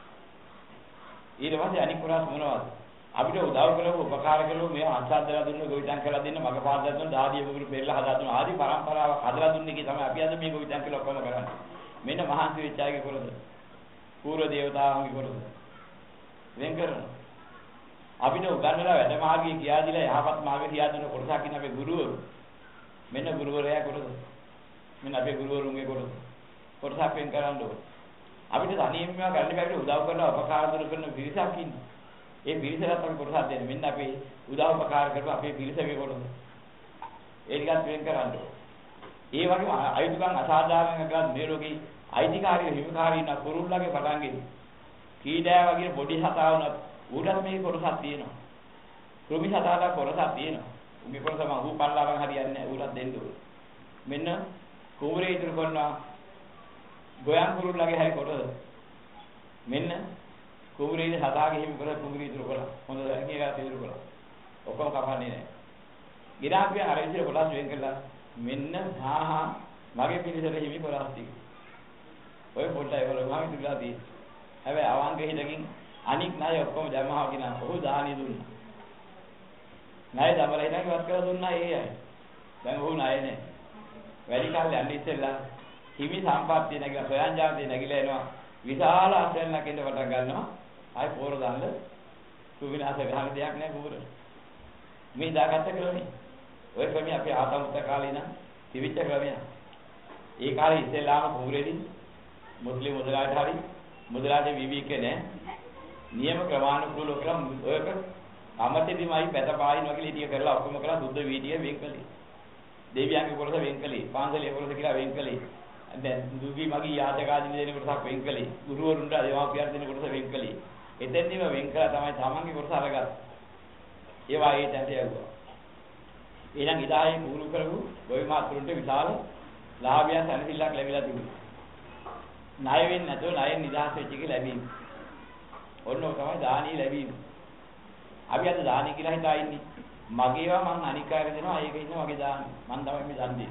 ඊට පස්සේ අනික් කොටස් මොනවද? අපිට උදව් කරපු උපකාර කරපු මේ අත්සද්දලා දුන්න ගොවිතැන් කරලා දෙන්න මග පාදලා දුන්න දාඩිය මුගුරු පෙරලා හදලා දුන්න ආදී පරම්පරාවක් හදලා දුන්නේ කී තමයි අපි අද මේ ගොවිතැන් කියලා ඔක්කොම කරන්නේ. මෙන්න මහන්සි වෙච්ච අයගේ කොටස. පූර්ව දේවතාවුන්ගේ කොටස. වෙන් කරනවා. අපිට උගන්වලා වැඩ මාර්ගය කියා දීලා යහපත් මාර්ගය කියා දෙන කොටසක් ඉන්න අපේ ගුරුවරු. මෙන්න ගුරුවරයා කොටස. මෙන්න අපේ ගුරුවරුන්ගේ කොටස. කොටසක් වෙන් කරන්න ඕනේ. අපිට තනියම මේවා ගන්න බැරි උදව් කරන උපකාර කරන පිරිසක් ඉන්නේ. ඒ පිරිසකට අපි කොටසක් දෙන්න. මෙන්න අපේ උදව් උපකාර කරපු අපේ පිරිසගේ කොටස. ඒ ටිකත් වෙන් කරන්න ඕනේ. ඒ වගේම අයිතිකම් අසාධාරණ කරලා මේ ලෝකේ අයිතිකාරී හිමිකාරී ඉන්න කුරුල්ලගේ පටන් ගෙන. කීඩෑ වගේ පොඩි සතා වුණත් ඌටත් මේ කොටසක් තියෙනවා. කෘමි සතාට කොටසක් තියෙනවා. උගේ කොටස මම ඌ පල්ලාවන් හරියන්නේ නැහැ. ඌටත් දෙන්න ඕනේ. මෙන්න කුඹරේ ඉතුරු කරනවා. ගෝයන් කුරුල්ලගේ හැරි කොටස. මෙන්න කුඹරේ සතාගේ හිමි කොටස කුඹරේ ඉතුරු කරලා. හොඳ දැකියකට ඉතුරු කරලා. ඔක්කොම කපන්නේ නැහැ. ගිරාපිය අර විදිහට කොටස් වෙන් කරලා මෙන්න හා හා මගේ පිළිසර හිමි කොටස් ටික. ඔය පොඩ්ඩයි වල මම ඉතුරුලා තියෙන්නේ. හැබැයි අවංක හිතකින් අනික් ණය ඔක්කොම ජමහා කිනා ඔහු දානි දුන්නා. ණය දමලා ඉතින් වත් කරලා දුන්නා ඒ අය. දැන් ඔහු ණය නෑ. වැඩි කාලෙ යන්න ඉස්සෙල්ලා හිමි සම්පත්තිය නැගලා සොයන් ජාතිය නැගිලා එනවා. විශාල අත්දැකීමක් ඉඳ පටන් ගන්නවා. ආයි පොර දාන්න සුවිනාශ ගහන දෙයක් නෑ කුඹුර. මේ දාගත්ත ක්‍රමේ. ඔය ක්‍රමේ අපි ආතමුත කාලේ නම් තිවිච්ච ක්‍රමයක්. ඒ කාලේ ඉස්ලාම කුඹුරේදී මුස්ලිම් මුදලාට හරි මුදලාගේ විවිධක නෑ. නියම ක්‍රමානුකූලව කරා ඔයක අමතෙදිමයි පැතපායින් වගේ ලිටිය කරලා ඔක්කොම කරලා සුද්ධ වීඩියෝ වෙන් කළේ. දෙවියන්ගේ කොටස වෙන් කළේ. පාන්සලේ කොටස කියලා වෙන් කළේ. දැන් දුගී මගී යාචකාදී දෙන කොටසක් වෙන් කළේ. ගුරුවරුන්ට දේවාපියන් දෙන කොටස වෙන් කළේ. එතෙන්දිම වෙන් කළා තමයි තමන්ගේ කොටස අරගත්තේ. ඒවා ඒ තැනට යවුවා. ඊළඟ ඉදායේ පුරු කරපු ගොවි මාතුරුන්ට විශාල ලාභයක් සැලසිල්ලක් ලැබිලා තිබුණා. ණය වෙන්නේ නැතුව ණයෙන් නිදහස් වෙච්ච එක ලැබීම. ඔන්න ඔය තමයි දානීය ලැබීම. අපි අද දානීය කියලා හිතා ඉන්නේ. මගේවා මං අනිකායට දෙනවා ඒක ඉන්න මගේ දාන. මං තමයි මේ දන් දෙන්නේ.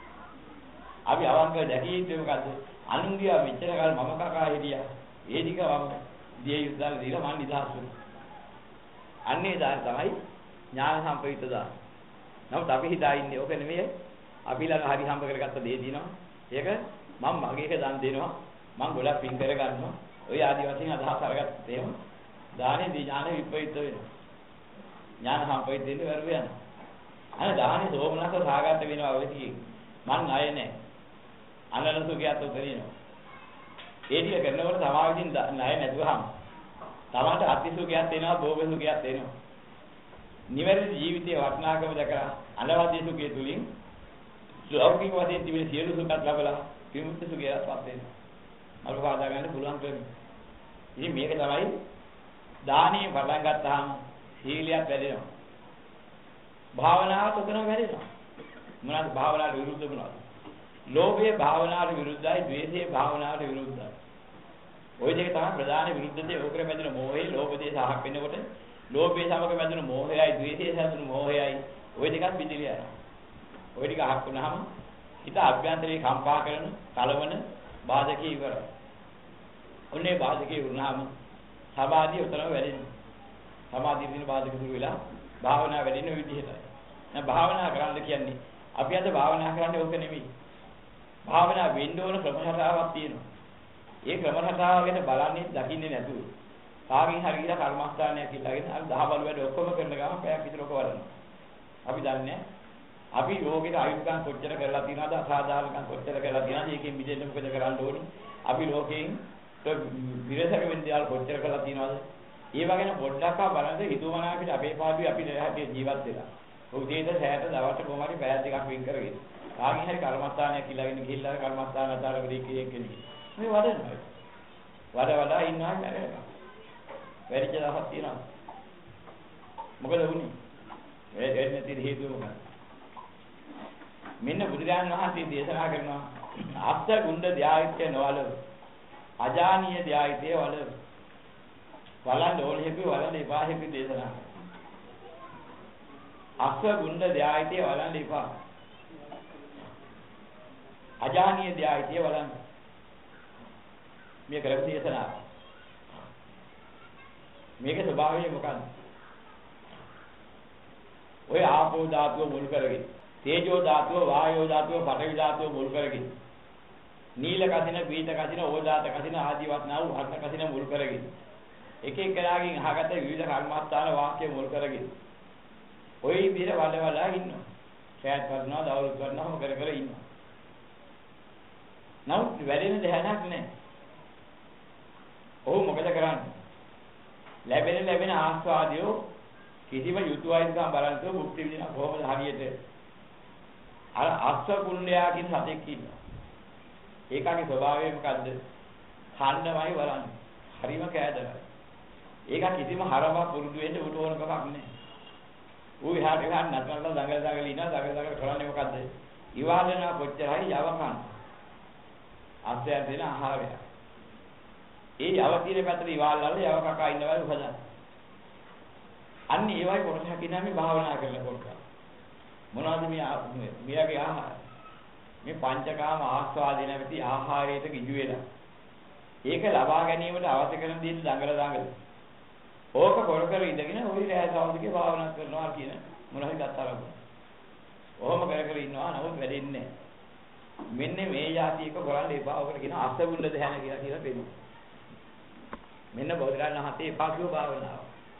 අපි අවංකව දැකිය යුත්තේ මොකද්ද? අනුන්ගේ මෙච්චර කාල මම කකා හිටියා. ඒ ටික මම දිය යුද්ධාල දීලා මං නිදහස් වුණා. අන්නේ දාන තමයි ඥාන සම්ප්‍රයුක්ත දාන. නමුත් අපි හිතා ඉන්නේ ඕක නෙමෙයි. අපි ළඟ හරි හම්බ කරගත්ත දේ දිනවා. ඒක මම මගේ එක දන් දෙනවා. මං ගොඩක් පින් කර ගන්නවා. ඔය ආදි වශයෙන් අදහස් අරගත්තේ එහෙම දානේ දී ඥාන විප්‍රයුක්ත වෙනවා. ඥාන සම්ප්‍රයුක්ත දෙන්නේ වරු යනවා. අනේ දානේ සෝමනස්ස සාගත වෙනවා ඔය ටිකෙන්. මං ණය නැහැ. අනලන සුඛයත් උතරිනවා. ඒ ටික කරනකොට තමා විසින් ණය නැතුවම තමාට අතිසුඛයක් දෙනවා, භෝග සුඛයක් දෙනවා. නිවැරදි ජීවිතයේ වටිනාකම දැකලා අනවද්‍ය සුඛය තුලින් ලෞකික වශයෙන් තිබෙන සියලු සුඛත් ලැබලා විමුක්ති සුඛයටපත් වෙනවා. අර පාදා ගන්න පුළුවන් ක්‍රමය. ඉතින් මේක තමයි දානීය පටන් ගත්තාම සීලියක් වැඩෙනවා. භාවනාව උතන වැඩෙනවා. මොනවාද භාවනාවට විරුද්ධ මොනවාද? ලෝභය භාවනාවට විරුද්ධයි, ද්වේෂය භාවනාවට විරුද්ධයි. ওই දෙක තමයි ප්‍රධාන විරුද්ධ දේ. ඕකර මැදින මෝහය, ලෝභ දේ සහක් වෙනකොට ලෝභය සමග මැදින මෝහයයි, ද්වේෂය සමග මෝහයයි. ওই දෙකත් පිටිලිය යනවා. ওই ටික අහක් වුණාම හිත අභ්‍යන්තරේ කම්පා කරන, කලවන බාධකේ ඉවරයි. ඔන්නේ බාධකේ වුණාම සමාධිය උතරම වැඩෙනවා. සමාධිය දින බාධක දුර වෙලා භාවනා වැඩෙන විදිහටයි. දැන් භාවනා කරන්න කියන්නේ අපි අද භාවනා කරන්නේ ඕක නෙමෙයි. භාවනා වෙන්න ඕන ක්‍රමසටාවක් තියෙනවා. ඒ ක්‍රමසටාව ගැන බලන්නේ දකින්නේ නැතුව කාගෙන් හරි ගිහලා කර්මස්ථානයක් ඉල්ලගෙන අර දහ බල වැඩ ඔක්කොම කරන ගමන් පැයක් විතර ඔක වඩනවා. අපි දන්නේ අපි යෝගෙට ආයුෂ්කාන් කොච්චර කරලා තියෙනවද, අසාධාරණකම් කොච්චර කරලා තියෙනවද, ඒකෙන් මිදෙන්න මොකද කරන්න ඕනේ? අපි ලෝකයෙන් විරසක වෙන්දියාල් කොච්චර කරලා තියෙනවද? ඒ වගේන පොඩ්ඩක් ආ බලන්න හිතුවමනා අපිට අපේ පාඩුවේ අපි හැටි ජීවත් වෙලා. උදේට සෑයට දවල්ට කොහොම හරි පැය දෙකක් වෙන් කරගෙන. කාගෙන් හරි කර්මස්ථානයක් ඉල්ලගෙන ගිහිල්ලා කර්මස්ථාන අතර වෙලී කෙනෙක්. මේ වඩනවා. වඩ වඩා ඉන්නවා නේද? වැඩිච දවසක් තියෙනවා. මොකද වුනේ? ඒ එන්නේ තියෙන හේතුව මොකක්ද? මෙන්න බුදුරජාණන් වහන්සේ දේශනා කරනවා අස්ස ගුණ්ඩ ධායිත්‍ය නොවල අජානීය ධායිතය වල වලන් ඕල් හේපි වලන් එපා හේපි දේශනා අස්ස ගුණ්ඩ ධායිතය වලන් එපා අජානීය ධායිතය වලන් මේ කරපු දේශනා මේකේ ස්වභාවය මොකක්ද? ඔය ආපෝ ධාතුව මුල් කරගෙන තේජෝ ධාතුව, වායෝ ධාතුව, පඨවි ධාතුව මුල් කරගෙන නීල කසින, පීත කසින, ඕදාත කසින ආදී වත්නා වූ අර්ථ කසින මුල් කරගෙන එක එක කෙනාගෙන් අහගත විවිධ කර්මස්ථාන වාක්‍ය මුල් කරගෙන ඔය විදිහට වල වල ඉන්නවා. ඡායත් කරනවා, දවල්ුත් කරනවා, කර කර ඉන්නවා. නමුත් වැඩෙන දෙයක් නැහැ. ඔහු මොකද කරන්නේ? ලැබෙන ලැබෙන ආස්වාදය කිසිම යුතුයයිකම් බලන්තෝ මුක්ති විඳින කොහොමද හරියට අර අස්ස කුණ්ඩයාකින් සතෙක් ඉන්නවා. ඒකගේ ස්වභාවය මොකද්ද? කන්නමයි බලන්නේ. හරිම කෑදරයි. ඒක කිසිම හරමක් පුරුදු වෙන්න උට ඕන කමක් නැහැ. ඌ එහාට එහාට නටනලා දඟල දඟල ඉන්නවා. දඟල දඟල කරන්නේ මොකද්ද? ඉවාලනා කොච්චරයි යවකන්. අස්සයන් දෙන ආහාරය. ඒ යවතින පැත්තට ඉවාලවල යව කකා ඉන්නවලු හදන්න. අන්න ඒ වගේ කොටසක් ඉන්නා මේ භාවනා කරනකොට. මොනවද මේ මෙයාගේ ආහාර? මේ පංචකාම ආස්වාදේ නැමැති ආහාරයට ගිජු වෙලා. ඒක ලබා ගැනීමට අවශ්‍ය කරන දේ දඟල දඟල. ඕක කොර කර ඉඳගෙන ওই රැය සවුදගේ භාවනා කරනවා කියන මොන හරි ගත්තාම. ඔහොම කර කර ඉන්නවා නමුත් වැඩෙන්නේ නැහැ. මෙන්න මේ જાති එක කරන්න එපා. ඔකට කියන අසගුණ දහන කියලා කියලා පෙන්නනවා. මෙන්න බෞද්ධයන් හතේ පාක්ෂෝ භාවනාව.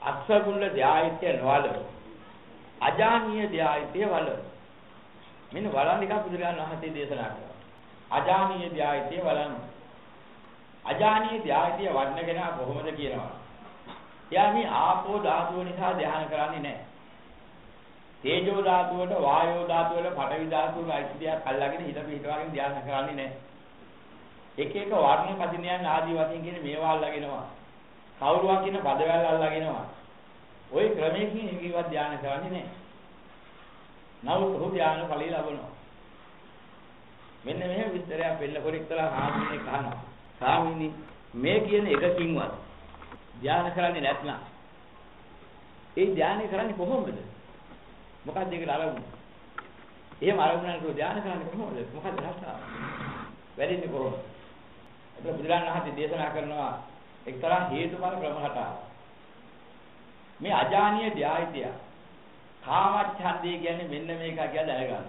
අස්සගුල්ල ධායිත්‍ය නොවල අජානීය ධායිත්‍ය වල මෙන්න වලන් එකක් බුදුරජාණන් වහන්සේ දේශනා කළා. අජානීය ධායිත්‍ය වලන් අජානීය ධායිත්‍ය වඩනගෙන කොහොමද කියනවා. එයා මේ ආපෝ ධාතුව නිසා ධ්‍යාන කරන්නේ නැහැ. තේජෝ ධාතුවට වායෝ ධාතුවල පඨවි ධාතුවල අයිතියක් අල්ලාගෙන හිත පිටවාගෙන ධ්‍යාන කරන්නේ නැහැ. එක එක වර්ණ පදිනයන් ආදී වශයෙන් කියන මේවා අල්ලාගෙනවා. කවුරුවා කියන පදවැල් අල්ලාගෙනවා. ওই ක්‍රමයකින් එකකින්වත් ධ්‍යාන කරන්නේ නැහැ. නමුත් ඔහු ධ්‍යාන ඵලී ලබනවා. මෙන්න මෙහෙම විස්තරයක් වෙන්නකොට එක්තරා ආත්මනේ කහනවා. ස්වාමීනි මේ කියන එකකින්වත් ධ්‍යාන කරන්නේ නැත්නම් ඒ ධ්‍යානෙ කරන්නේ කොහොමද? මොකක්ද ඒකට අරමුණ? එහෙම අරමුණකට ධ්‍යාන කරන්නේ කොහොමද? මොකක්ද රසාව? වැඩින්නේ කොහොමද? ඒක බුදුරණන් වහන්සේ දේශනා කරනවා එක්තරා හේතුඵල ක්‍රම රටාවක්. මේ අජානීය ධායිතය කාමච්ඡන්දය කියන්නේ මෙන්න මේක කියලා දැනගන්න.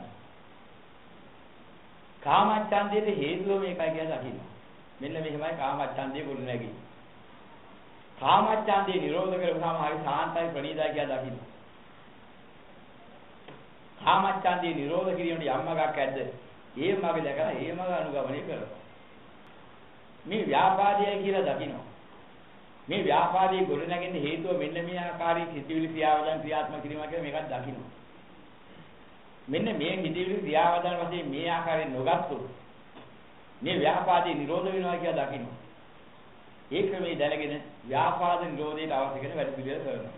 කාමච්ඡන්දයේ හේතුව මේකයි කියලා දකින්න. මෙන්න මෙහෙමයි කාමච්ඡන්දයේ ගුණ නැගී. කාමච්ඡන්දේ නිරෝධ කරගුණාම හරි සාන්තයි ප්‍රණීතයි කියලා දකින්න. කාමච්ඡන්දේ නිරෝධ කිරීමට යම් මගක් ඇද්ද? ඒ මග දැකලා ඒ මග අනුගමනය කරනවා. මේ ව්‍යාපාදයයි කියලා දකිනවා. මේ ව්‍යාපාදයේ ගොඩ නැගෙන්න හේතුව මෙන්න මේ ආකාරයේ හිතවිලි ක්‍රියාවදන් ක්‍රියාත්මක කිරීම කියලා මේකත් දකිනවා. මෙන්න මේ හිතවිලි ක්‍රියාවදන් වශයෙන් මේ ආකාරයෙන් නොගත්තොත් මේ ව්‍යාපාදේ නිරෝධ වෙනවා කියලා දකිනවා. ඒක මේ දැනගෙන ව්‍යාපාද නිරෝධයට අවශ්‍ය කරන වැඩ පිළිවෙල කරනවා.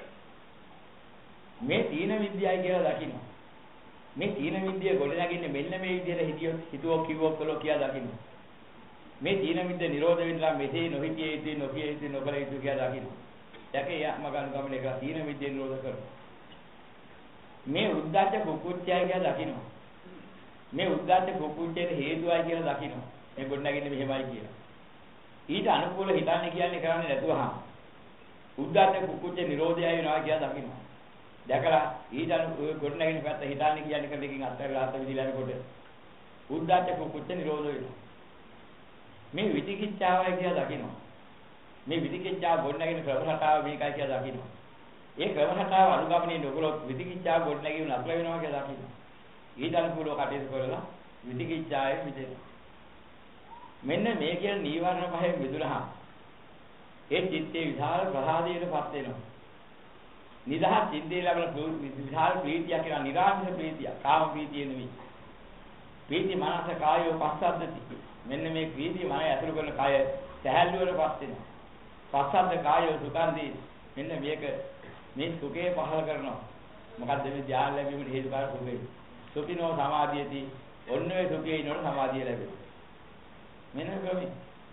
මේ තීන විද්‍යයි කියලා දකිනවා. මේ තීන විද්‍ය ගොඩ නැගින්නේ මෙන්න මේ විදිහට හිතියොත් හිතුවෝ කිව්වෝ කළෝ කියලා දකිනවා. මේ තීන විද්‍ය නිරෝධ වෙනවා මෙසේ නොහිතිය යුතු නොකිය යුතු නොකල යුතු කියලා දකිනවා. යකේ යම ගනුගමනය කරලා තීන විද්‍ය නිරෝධ කරනවා. මේ උද්දච්ච කුකුච්චය කියලා දකිනවා. මේ උද්දච්ච කුකුච්චයට හේතුවයි කියලා දකිනවා. මේ ගොඩ නැගින්නේ මෙහෙමයි කියලා. ඊට අනුකූල හිතන්නේ කියන්නේ කරන්නේ නැතුවහම උද්දච්ච කුකුච්ච නිරෝධයයි වෙනවා කියලා දකිනවා. දැකලා ඊට අනුකූල ගොඩ නැගින්න පැත්ත හිතන්නේ කියන්නේ කරලකින් අත්හැරලා අත විදිලා යනකොට උද්දච්ච කුකුච්ච නිරෝධ වෙනවා. මේ විතිකිච්ඡාවයි කියලා දකිනවා. මේ විතිකිච්ඡාව ගොඩ නැගින ක්‍රමසටාව මේකයි කියලා දකිනවා. ඒ ක්‍රමසටාව අනුගමනය නොකළොත් විතිකිච්ඡාව ගොඩ නැගීම නතර වෙනවා කියලා දකිනවා. ඊට අනුකූලව කටයුතු කරලා විතිකිච්ඡාවෙ මිදෙනවා. මෙන්න මේ කියන නීවරණ පහෙන් මිදුණාම ඒ චිත්තේ විශාල ප්‍රසාදයකටපත් වෙනවා. නිදහස් චිත්තේ ලැබෙන විශාල ප්‍රීතිය කියලා නිරාමිෂ ප්‍රීතිය, කාම ප්‍රීතිය නෙවෙයි. ප්‍රීති මනස කායෝ පස්සද්දති. මෙන්න මේ ප්‍රීති මනස ඇතුළු කරන කය සැහැල්ලුවටපත් වෙනවා. පස්සද්ද කායෝ සුඛන්දී. මෙන්න මේක මේ සුඛේ පහල කරනවා. මොකද්ද මේ ධ්‍යාන ලැබීමේ හේතුකාර සුඛේ. සුඛිනෝ සමාධියති. ඔන්නේ සුඛේ ඉන්නකොට සමාධිය ලැබෙනවා. මෙන්න ක්‍රමයි.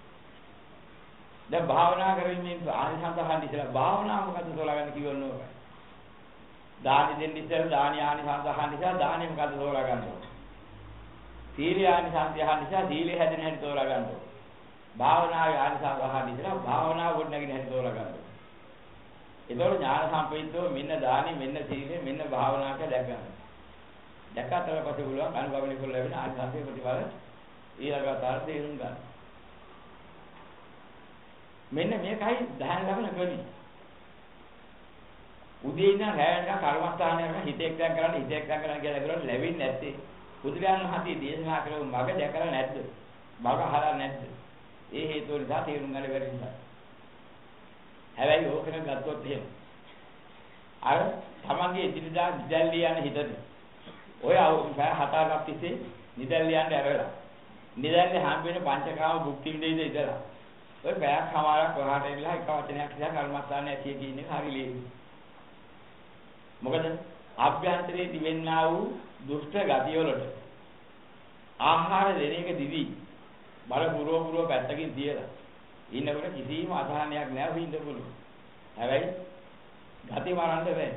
දැන් භාවනා කරමින් ආනිසංස අහන්න ඉතලා භාවනාව මොකද්ද තෝරාගන්න කිව්වොත් දානි දෙන්න ඉතලා දානි ආනිසංස අහන්න ඉතලා දානි මොකද්ද තෝරාගන්න ඕන. සීල ආනිසංස අහන්න ඉතලා සීලය හැදෙන හැටි තෝරාගන්න ඕන. භාවනාවේ ආනිසංස අහන්න ඉතලා භාවනාව කොට නැගින හැටි තෝරාගන්න ඕන. ඒතකොට ඥාන සම්ප්‍රයුක්තව මෙන්න දානි මෙන්න සීලය මෙන්න භාවනාවක දැක ගන්න. දැක්කට පස්සේ පුළුවන් අනුගමනය කරලා ලැබෙන ආනිසංසයේ ප්‍රතිඵල ඊළඟට තේරුම් ගන්න. මෙන්න මේකයි ධ්‍යාන ලබන ක්‍රමය. උදේ ඉඳන් රැ වෙනකන් කර්මස්ථානය කරන හිත එක්තෙන් කරන්න හිත එක්තෙන් කරන්න කියලා කරලා ලැබෙන්නේ නැත්තේ. බුදුරජාණන් වහන්සේ දේශනා කළ මග දැකලා නැද්ද? මග අහලා නැද්ද? ඒ හේතුව නිසා තේරුම් ගන්න බැරි නිසා. හැබැයි ඕකන ගත්තොත් එහෙම අර තමන්ගේ ඉදිරියදා නිදැල්ලි යන හිතට ඔය පැය හතරක් තිස්සේ නිදැල්ලි යන්න ඇරලා නිදැල්ලි හම් වෙන පංචකාම භුක්ති විඳින්න ඉඳලා ඔය බෑක් සමාරක් වහාට එවිලා එක වචනයක් කියලා කර්මස්ථානයේ ඇතිය කියන්නේ හරි ලේසි. මොකද ආභ්‍යන්තරයේ දිවෙන්නා වූ දුෂ්ට ගතිය වලට ආහාර දෙන එක දිවි බල පුරව පුරව පැත්තකින් තියලා ඉන්නකොට කිසිම අසහනයක් නැහැ හින්ද පුළුවන්. හැබැයි ගති මරන්න බෑ.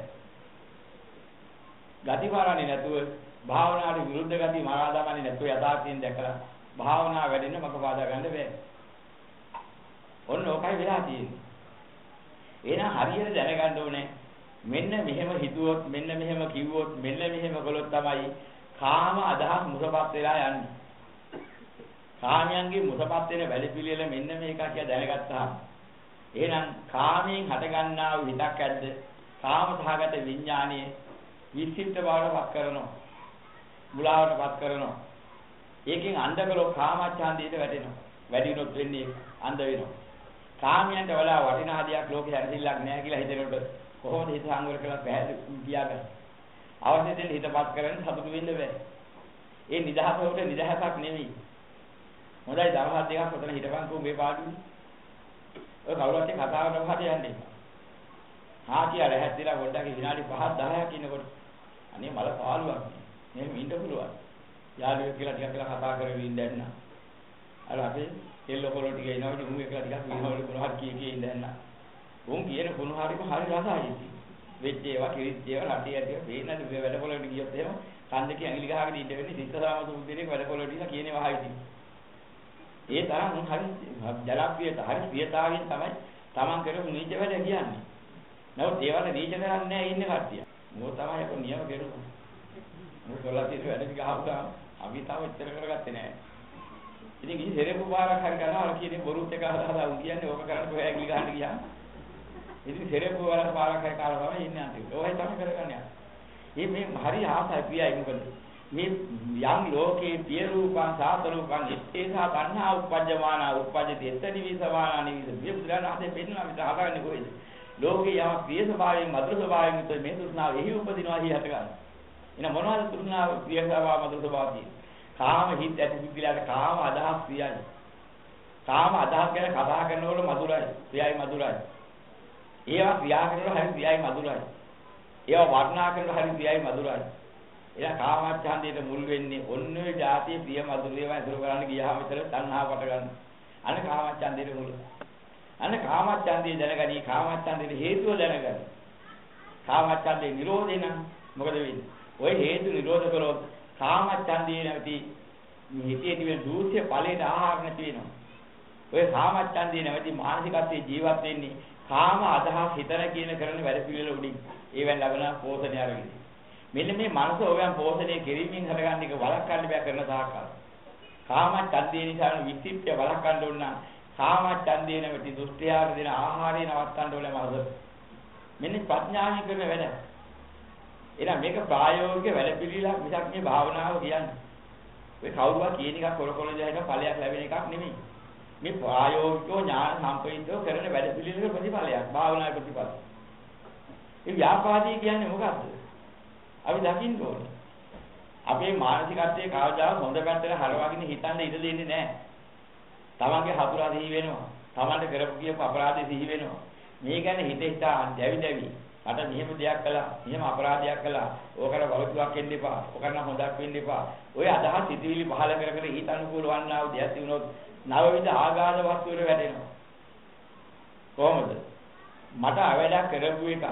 ගති මරන්නේ නැතුව භාවනාවට විරුද්ධ ගති මරා දාන්නේ නැතුව යථාර්ථයෙන් දැකලා භාවනාව වැඩෙන්න මක පාදා ගන්න බෑ. ඔන්න ඔකයි වෙලා තියෙන්නේ. එහෙනම් හරියට දැනගන්න ඕනේ මෙන්න මෙහෙම හිතුවොත් මෙන්න මෙහෙම කිව්වොත් මෙන්න මෙහෙම කළොත් තමයි කාම අදහස් මුසපත් වෙලා යන්නේ. කාමයන්ගේ මුසපත් වෙන වැඩ පිළිවෙල මෙන්න මේක කියලා දැනගත්තාම එහෙනම් කාමයෙන් හටගන්නා වූ හිතක් ඇද්ද? කාම සහගත විඥානයේ විචිත්ත බවටපත් කරනවා. මුලාවටපත් කරනවා. ඒකෙන් අන්ධකලෝ කාමච්ඡන්දයට වැටෙනවා. වැඩි වුණොත් වෙන්නේ අන්ධ වෙනවා. කාමයන්ට වඩා වටිනා දෙයක් ලෝකේ හැරෙසිල්ලක් නැහැ කියලා හිතනකොට කොහොමද හිත සංවර කරලා පැහැදිලි කියාගන්නේ? අවශ්‍ය දෙයක් හිතපත් කරගෙන සතුටු වෙන්න බෑ. ඒ නිදහස උට නිදහසක් නෙමෙයි. හොඳයි දවස් දෙකක් උතන හිටපන් කෝ මේ පාඩුවේ. ඔය කවුරුත් එක්ක කතා කරලා හරි යන්නේ. හා කියලා රැහැත් දිලා පොඩ්ඩක් විනාඩි පහක් දහයක් ඉන්නකොට අනේ මල පාළුවක් නේ. මෙහෙම ඉන්න පුළුවන්. යාළුවෙක් කියලා ටිකක් කියලා කතා කරගෙන ඉන්න දැන්න. අර අපේ කෙල්ල පොළ ටික එනවා ඉතින් උන් එකලා ටිකක් විනෝඩ මොනවද කිය කිය ඉන්න දැන්න. උන් කියන කුණු හරිම හරි රසයි ඉතින්. වෙච්ච ඒවා කිරිච්ච ඒවා රටි ඇටි පේන්නද මේ වැඩ පොළට ගියොත් එහෙම කන්දේ ඇඟිලි ගහගෙන ඉන්න වෙන්නේ සිත් සාමතු දෙනෙක් වැඩ පොළට ගිහලා කියන්නේ වහයි ඉතින්. ඒ තරම් උන් හරි ජනප්‍රියත හරි ප්‍රියතාවයෙන් තමයි Taman කරපු නීච වැඩ කියන්නේ. නමුත් ඒවට නීච කරන්නේ නැහැ ඉන්නේ කට්ටිය. මොකද තමයි අපේ නියම කෙරුවා. මොකද කොල්ලා තියෙන වැඩ ටික අහුවාම අපි තාම ඉතර කරගත්තේ නැහැ. ඉතින් කිසි සෙරෙප්පු පාරක් හරි කරනවා කියන්නේ බොරුත් එක හදා හදා උන් කියන්නේ ඕක කරන්න කොහේ ඇඟිලි ගහන්න ගියාම. ඉතින් සෙරෙප්පු වල පාරක් හරි කාලා තමයි ඉන්නේ අන්තිමට. ඔයයි තමයි කරගන්නේ. මේ මේ හරි ආසයි ප්‍රියයි මොකද මේ යම් ලෝකේ පිය රූපං සාත රූපං ඉත්තේසා තණ්හා උපජ්ජමානා උපජ්ජති එතනි විසමානා නිවිස මේ බුදුරණාහි පෙන්නලා මෙතන හදාගන්නේ කොහෙද ලෝකේ යම ප්‍රිය ස්වභාවයෙන් මధుර ස්වභාවයෙන් යුක්ත මේ තෘෂ්ණාව එහි උපදිනවා හි හට ගන්න. එන මොනවද තෘෂ්ණාව ප්‍රිය ස්වභාව මధుර ස්වභාවය? කාම හිත් ඇති බුද්ධිලාට කාම අදහස් ප්‍රියයි. කාම අදහස් ගැන කතා කරනකොට මధుරයි, ප්‍රියයි මధుරයි. ඒවා ක්‍රියා කරනකොට හරි ප්‍රියයි මధుරයි. ඒවා වර්ණනා කරනකොට හරි ප්‍රියයි මధుරයි. එයා කාමච්ඡන්දයට මුල් වෙන්නේ ඔන්න ඔය જાතිය ප්‍රිය මధుර ඒවා ඉදිරි කරන්න ගියාම විතර තණ්හාව පට ගන්න. අන්න කාමච්ඡන්දයට මුල. අන්න කාමච්ඡන්දේ දැනගනි කාමච්ඡන්දේ හේතුව දැනගනි. කාමච්ඡන්දේ නිරෝධේ නම් මොකද වෙන්නේ? ওই හේතු නිරෝධ කරොත් කාමච්ඡන්දේ නැති මේ හිතේ තියෙන දූෂ්‍ය ඵලයට ආහාර නැති වෙනවා. ඔය කාමච්ඡන්දේ නැති මානසිකත්වයේ ජීවත් වෙන්නේ කාම අදහස් හිතන කියන කරන වැඩ පිළිවෙල උඩින්. ඒවෙන් ලැබෙන පෝෂණය අරගෙන. මෙන්න මේ මනස ඕයන් පෝෂණය කිරීමෙන් හටගන්න එක වළක්වන්න බෑ කරන තාක්කල්. කාමච්ඡන්දේ නිසා විචිත්‍ය වළක්වන්න ඕන නම් කාමච්ඡන්දේ නැමැති දුෂ්ටයාර දෙන ආහාරය නවත්තන්න ඕනේ මනස. මෙන්න ප්‍රඥාවෙන් කරන වැඩ. එහෙනම් මේක ප්‍රායෝගික වැඩ පිළිවිලක් මිසක් මේ භාවනාව කියන්නේ. ඔය කවුරුවා කියන එකක් කොල කොල දෙහින ඵලයක් ලැබෙන එකක් නෙමෙයි. මේ ප්‍රායෝගිකව ඥාන සම්ප්‍රයුක්තව කරන වැඩ පිළිවිලක ප්‍රතිඵලයක් භාවනාවේ ප්‍රතිඵල. මේ ව්‍යාපාදී කියන්නේ මොකක්ද? අපි දකින්න ඕනේ. අපේ මානසිකත්වයේ කවදාවත් හොඳ පැත්තට හරවාගෙන හිතන්න ඉඩ දෙන්නේ නැහැ. තමන්ගේ හතුරා සිහි වෙනවා. තමන්ට කරපු කියපු අපරාධය සිහි වෙනවා. මේ ගැන හිත හිතා දැවි දැවි මට මෙහෙම දෙයක් කළා, මෙහෙම අපරාධයක් කළා. ඕකට වලතුවක් වෙන්න එපා. ඕකට නම් හොදක් වෙන්න එපා. ඔය අදහස් සිතිවිලි පහල කර කර හිත අනුකූල වන්නා වූ දෙයක් තිබුණොත් නවවිද ආගාධ වස්තු වල වැටෙනවා. කොහොමද? මට අවැඩක් කරපු එක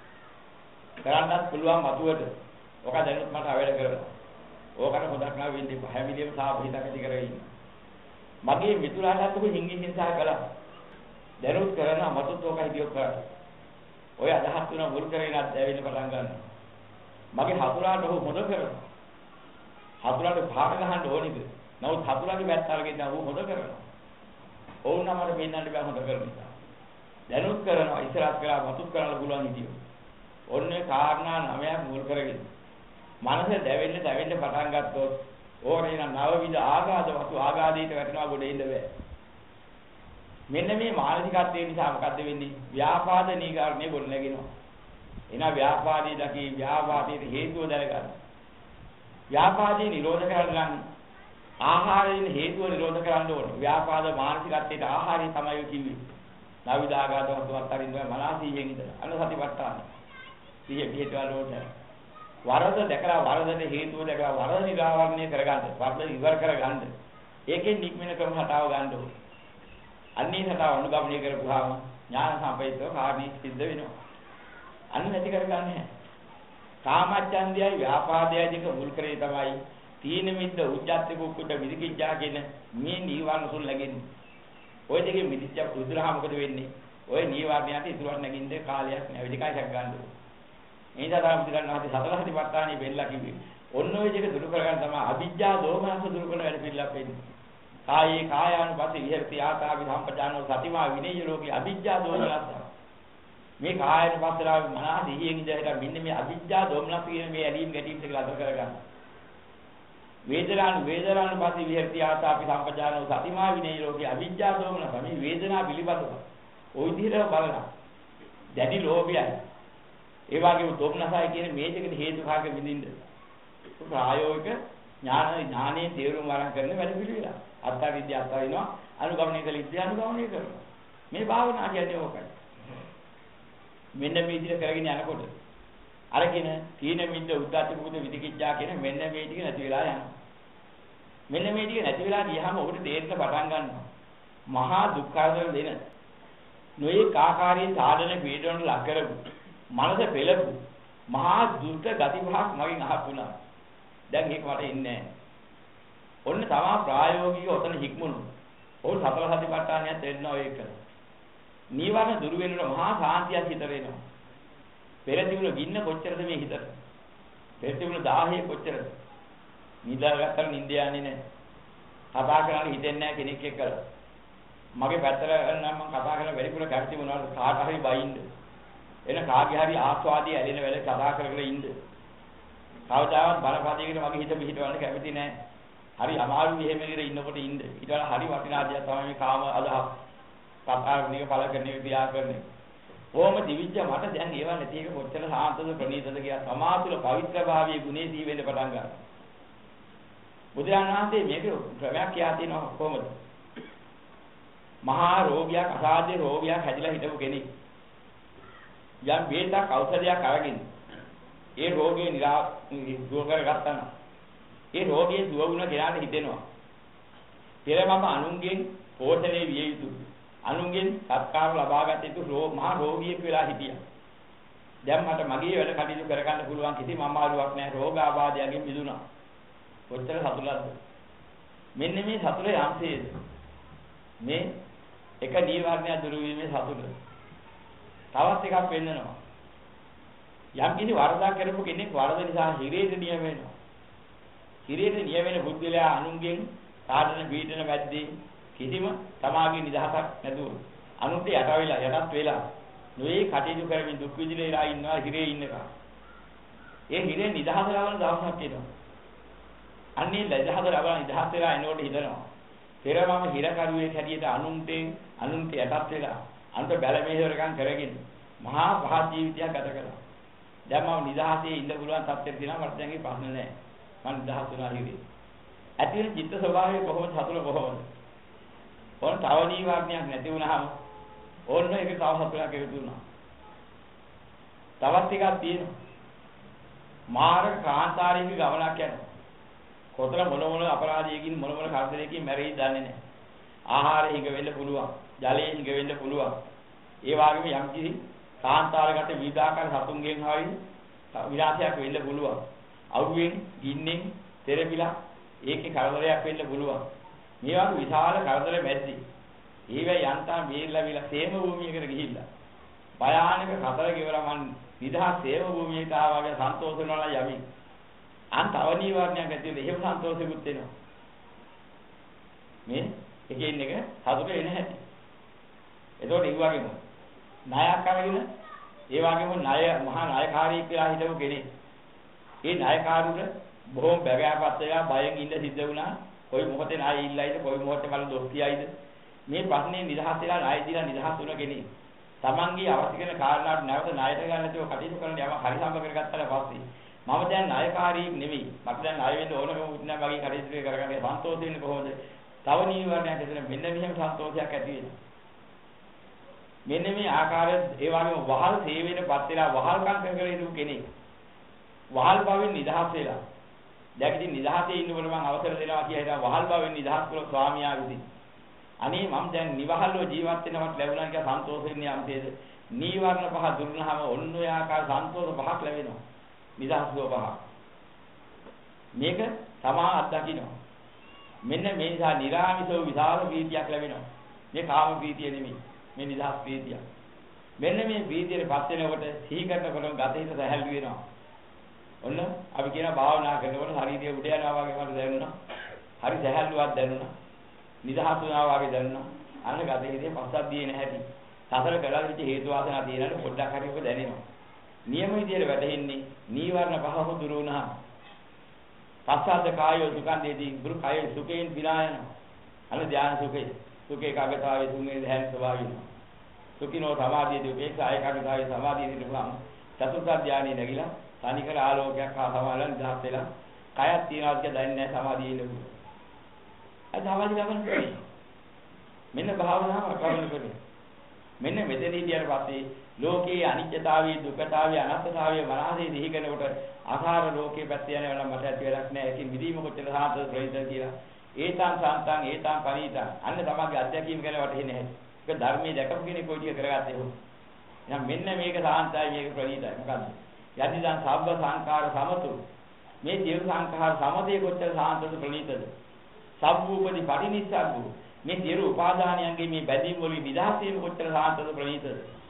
කරන්නත් පුළුවන් මතුවට. ඕක දැනුත් මට අවැඩ කරනවා. ඕකට හොදක් නම් වෙන්න එපා. හැමිලියම සාප හිතක් ඇති කරගෙන ඉන්න. මගේ මිතුරාටත් ඔබ හිංගින් හිංසා කළා. දැනුත් කරනවා මතුත් ඕක හිතියොත් කරා. ඔය අදහස් තුන මුල් කරගෙනත් ඇවිල්ලා පටන් ගන්නවා. මගේ හතුරාට ඔහු හොද කරනවා. හතුරාට භාග ගන්න ඕනිද? නමුත් හතුරාගේ වැත් අරගෙන ඔහු හොද කරනවා. ඕන නමර මෙන්නන්න බෑ හොද කරන නිසා. දැනුත් කරනවා ඉස්සරහත් කරලා මතුත් කරන්න පුළුවන් හිතියෝ. ඔන්නේ කාරණා නවයක් මුල් කරගෙන. මනස දැවෙන්න දැවෙන්න පටන් ගත්තොත් ඕනේ නම් නවවිද ආගාධ වතු ආගාධීට වැටෙනවා ගොඩ ඉන්න බෑ. මෙන්න මේ මානසිකත්වය නිසා මොකද්ද වෙන්නේ? ව්‍යාපාද නීගාරණේ ගොඩ නැගෙනවා. එන ව්‍යාපාදී දකි ව්‍යාපාදයේ හේතුව දැනගන්න. ව්‍යාපාදී නිරෝධ කරගන්න ආහාරයෙන් හේතුව නිරෝධ කරන්න ඕනේ. ව්‍යාපාද මානසිකත්වයට ආහාරය තමයි කිව්වේ. නවවිද ආගාධ වතු අතරින් තමයි මනසීයෙන් ඉඳලා. අන්න සතිපට්ඨාන. සිහිය පිටවල ඕනේ. වරද දැකලා වරදට හේතුව දැකලා වරද නිරාවරණය කරගන්න. වරද ඉවර කරගන්න. ඒකෙන් නික්මන ක්‍රම හටාව ගන්න ඕනේ. අන්නේ හටාව අනුගමනය කරපුවාම ඥාන සම්පයුක්තව කාර්යී සිද්ධ වෙනවා. අන්න නැති කරගන්නේ නැහැ. කාමච්ඡන්දයයි ව්‍යාපාදයයි දෙක මුල් කරේ තමයි තීන මිද්ද උද්ධච්ච කුක්කුට විදිකිච්ඡා කියන මේ නීවරණ තුන නැගෙන්නේ. ওই දෙකේ මිදිච්ච උදුරහා මොකද වෙන්නේ? ওই නීවරණයට ඉතුරුවක් නැගින්නේ කාලයක් නෑ. වෙදිකයි හැක් ගන්න ඕනේ. එනිසා තමයි බුදුරණන් වහන්සේ සතර සතිපට්ඨානෙ බෙල්ලා කිව්වේ. ඔන්න ඔය දෙක දුරු කරගන්න තමයි අවිජ්ජා දෝමනස දුරු කරන වැඩ පිළිලක් වෙන්නේ. කායේ කායානුපස්සී විහෙරති ආතාවි සම්පජානෝ සතිමා විනේය ලෝකේ අවිජ්ජා දෝමනස. මේ කායානුපස්සනාව මනස සිහියෙන් ඉඳලා මෙන්න මේ අවිජ්ජා දෝමනස කියන මේ ඇලීම් ගැටීම් දෙක අතර කරගන්න. වේදනානු වේදනානුපස්සී විහෙරති ආතාවි සම්පජානෝ සතිමා විනේය ලෝකේ අවිජ්ජා දෝමනස. මේ වේදනාව පිළිබඳව ওই විදිහට බලනවා. දැඩි ලෝභයයි. ඒ වගේම දෝමනසයි කියන මේ දෙකට හේතු කාක විඳින්න. ප්‍රායෝගික ඥාන ඥානයේ තේරුම් වරන් කරන වැඩ පිළිවෙල. අත්ත විද්‍යාව අත්ත වෙනවා අනුගමනය කළ විද්‍යාව අනුගමනය කරනවා. මේ භාවනා කියන්නේ ඕකයි. මෙන්න මේ විදිහට කරගෙන යනකොට අරගෙන තීන මිද්ද උද්දච්ච කුද විදිකිච්ඡා කියන මෙන්න මේ ටික නැති වෙලා යනවා. මෙන්න මේ ටික නැති වෙලා ගියහම ඔබට තේරෙන්න පටන් ගන්නවා. මහා දුක්ඛාසන දෙන නොයේ කාකාරී සාධන පීඩන ලක් කරපු මනස පෙළපු මහා දුර්ග ගති පහක් මගෙන් අහපුණා. දැන් ඒක මට ඉන්නේ නැහැ. ඔන්න තමා ප්‍රායෝගිකව ඔතන හික්මුණු. ඕල් සතර සතිපට්ඨානයත් දෙන්න ඔය එක. නීවරණ දුරු වෙනකොට මහා සාන්තියක් හිතට එනවා. පෙර තිබුණ ගින්න කොච්චරද මේ හිතට? පෙර තිබුණ දාහය කොච්චරද? නිදාගත්තම නිින්ද යන්නේ නැහැ. කතා කරන්න හිතෙන්නේ නැහැ කෙනෙක් එක්ක. මගේ පැත්තට නම් මම කතා කරන වැඩිපුර කැමති මොනවද කාට හරි බයින්ද. එන කාගේ හරි ආස්වාදී ඇලෙන වෙලේ කතා කරගෙන ඉන්න. කවදාවත් බලපෑදයකට මගේ හිත පිහිටවන්න කැමති නැහැ. හරි අමාරු මෙහෙම ඉර ඉන්නකොට ඉන්න. ඊට වඩා හරි වටිනා දෙයක් තමයි මේ කාම අදහස්. සත්‍යාවනික ඵල කරන්නේ ක්‍රියා කරන්නේ. කොහොම දිවිච්ච මට දැන් ඒවා නැති එක කොච්චර සාන්තද ප්‍රණීතද කියලා සමාතුල පවිත්‍ර භාවයේ ගුණේ දී වෙන්න පටන් ගන්නවා. බුදුරජාණන් වහන්සේ මේක ක්‍රමයක් කියා තියෙනවා කොහොමද? මහා රෝගියක් අසාධ්‍ය රෝගියක් හැදිලා හිටපු කෙනෙක්. යම් වේදක් ඖෂධයක් අරගෙන ඒ රෝගය නිරා දුර කරගත්තා නම් ඒ රෝගයේ දුව වුණ කෙනාට හිතෙනවා පෙර මම අනුන්ගෙන් පෝෂණය විය යුතු අනුන්ගෙන් සත්කාර ලබා ගත යුතු රෝග මහා රෝගියෙක් වෙලා හිටියා. දැන් මට මගේ වැඩ කටයුතු කරගන්න පුළුවන් කිසිම අමාරුවක් නැහැ. රෝගාබාධයෙන් මිදුණා. කොච්චර සතුටක්ද? මෙන්න මේ සතුට යම්සේද මේ එක නීවරණය දුරු වීමේ සතුට. තවත් එකක් වෙන්නනවා. යම් කිසි වරදක් කරපු කෙනෙක් වරද නිසා හිරේට නියම වෙනවා. හිරේට නියම වෙන බුද්ධිලයා අනුන්ගෙන් සාධන පීඩන මැද්දේ කිසිම සමාගයේ නිදහසක් නැතුව අනුන්ට යට වෙලා යටත් වෙලා නොයේ කටයුතු කරමින් දුක් විඳිනලා ඉන්නවා හිරේ ඉන්නවා. ඒ හිරේ නිදහස ලබන දවසක් එනවා. අන්නේ නිදහස ලබන නිදහස වෙලා එනකොට හිතනවා. පෙර මම හිරකරුවෙක් හැටියට අනුන්ට අනුන්ට යටත් වෙලා අන්ත බැල මෙහෙවරකම් කරගෙන මහා පහත් ජීවිතයක් ගත කළා. දැන් මම නිදහසේ ඉන්න පුළුවන් තත්ත්වෙට තියෙනවා. මට දැන් ඒ ප්‍රශ්න නැහැ. මම නිදහස් වෙනවා හිරේ. ඇති වෙන චිත්ත ස්වභාවය කොහොමද සතුට කොහොමද? ඕන තව නීවරණයක් නැති වුණාම ඕන්න ඒක තව සතුටක් එකතු වුණා. තවත් එකක් තියෙනවා. මාර්ග කාන්තාරික ගමනක් යනවා. කොතන මොන මොන අපරාධයකින් මොන මොන කරදරයකින් මැරෙයි දන්නේ නැහැ. ආහාරය හිඟ වෙන්න පුළුවන්. ජලය හිඟ වෙන්න පුළුවන්. ඒ වගේම යම් කිසි කාන්තාරකට විවිධාකාර සතුන්ගෙන් හරි විනාශයක් වෙන්න පුළුවන්. අවුවෙන්, ගින්නෙන්, තෙරපිලා ඒකේ කරදරයක් වෙන්න පුළුවන්. මේ වගේ විශාල කරදර මැද්දේ ඊවේ යන්තම් වේල්ලා විලා සේම භූමියකට ගිහිල්ලා භයානක කතර ගෙවලා මන් නිදහස් සේම භූමියට ආවා වගේ සන්තෝෂ වෙනවා යමි. අන්තව නීවරණයක් ඇති වෙලා එහෙම සන්තෝෂෙකුත් වෙනවා. මේ එකින් එක සතුට වෙන හැටි. එතකොට ඒ වගේම ණයක් අරගෙන ඒ වගේම ණය මහා ණයකාරී කියලා හිතව කෙනෙක්. ඒ ණයකාරුට බොහොම බැගෑපත් වෙලා බයෙන් ඉන්න සිද්ධ වුණා. කොයි මොහොතේ ණය ඉල්ලයිද කොයි මොහොතේ මල දොස් කියයිද මේ ප්‍රශ්නේ නිදහස් වෙලා ණය දීලා නිදහස් වුණ කෙනෙක්. තමන්ගේ අවශ්‍ය කරන කාරණාට නැවත ණයට ගන්න නැතුව කටයුතු කරන යම හරි සම්බ කරගත්තාට පස්සේ මම දැන් ණයකාරී නෙමෙයි. මට දැන් ණය වෙන්න ඕනකම නැහැ මගේ කටයුතු කරගන්න සන්තෝෂ වෙන්නේ කොහොමද? තව නීවරණයක් ඇතුළේ මෙන්න මෙහෙම සන්තෝෂයක් ඇති වෙනවා. මෙන්න මේ ආකාරයෙන් ඒ වගේම වහල් සේවයටපත් වෙලා වහල්කම් කරගෙන ඉඳපු කෙනෙක්. වහල් භවෙන් නිදහස් වෙලා. දැන් ඉතින් නිදහසේ ඉන්නකොට මම අවසර දෙනවා කියලා හිතා වහල් භවෙන් නිදහස් කළ ස්වාමියා විසින්. අනේ මම දැන් නිවහල්ව ජීවත් වෙනවට ලැබුණා කියලා සන්තෝෂ වෙන්නේ යම්තේද? නීවරණ පහ දුරුනහම ඔන්න ඔය ආකාර සන්තෝෂ පහක් ලැබෙනවා. නිදහස්ව පහ. මේක තමා අත්දකින්නවා. මෙන්න මේ නිසා නිරාමිසව විශාල ප්‍රීතියක් ලැබෙනවා. මේ කාම ප්‍රීතිය නෙමෙයි. මේ නිදහස් ප්‍රීතිය. මෙන්න මේ ප්‍රීතියටපත් වෙනකොට සිහි කරනකොට ගත හිත සැහැල්ලු වෙනවා. ඔන්න අපි කියන භාවනා කරනකොට ශරීරය උඩ යනවා වගේ මට දැනුණා. හරි සැහැල්ලුවක් දැනුණා. නිදහස් වුණා වගේ දැනෙනවා. අන්න ගතේදී පස්සද්ධියේ නැහැටි. සතර කළා විදිහ හේතු වාසනා තියෙනකොට පොඩ්ඩක් හරි ඔබ දැනෙනවා. නියම විදියට වැටෙන්නේ නීවරණ පහම දුරු වුණා. පස්සද්ද කායෝ සුඛන්දේදී දුරු කායෝ සුඛයෙන් විලා යනවා. අන්න ධානය සුඛේ. සුඛේ කාගතාවේ තුන්වේ ධ්‍යාන ස්වභාවය. සුඛිනෝ සමාධියදී උපේක්ෂා ඒකාගතාවේ සමාධියදී පුළුවන්. චතුර්ථ ධානයේ නැගිලා තනිකර ආලෝකයක් හා සමාලන් දහස් වෙලා කයත් තියනවා කියලා දැනන්නේ නැහැ සමාධියේ ඉන්නේ. අද සමාධිය ගමන කරේ. මෙන්න භාවනාව අකරණ කරේ. මෙන්න මෙතනදී ඊට පස්සේ ලෝකයේ අනිත්‍යතාවය, දුක්ඛතාවය, අනාත්මතාවය මනසේ දිහි කරනකොට ආකාර ලෝකයේ පැත්තේ යනවා මට ඇති වෙලක් නැහැ. ඒකෙන් විදීම කොච්චර සාර්ථක ප්‍රයෝජන කියලා. ඒතං සාන්තං ඒතං පරිතං. අන්න තමගේ අධ්‍යක්ීම් ගැන වටහෙන්නේ නැහැ. ඒක ධර්මයේ දැකපු කෙනෙක් කොයිටිය කරගත්තේ හො. එහෙනම් මෙන්න මේක සාන්තයි මේක ප්‍රණීතයි. මොකද්ද? යදිදන් සබ්බ සංඛාර සමතු. මේ සියලු සංඛාර සමතේ කොච්චර සාන්තද ප්‍රණීතද? සබ්බූපදී පරිනිස්සග්ගු. මේ සියලු උපාදානයන්ගේ මේ බැඳීම් වලින් නිදහස් වීම කොච්චර සාන්තද ප්‍රණීතද?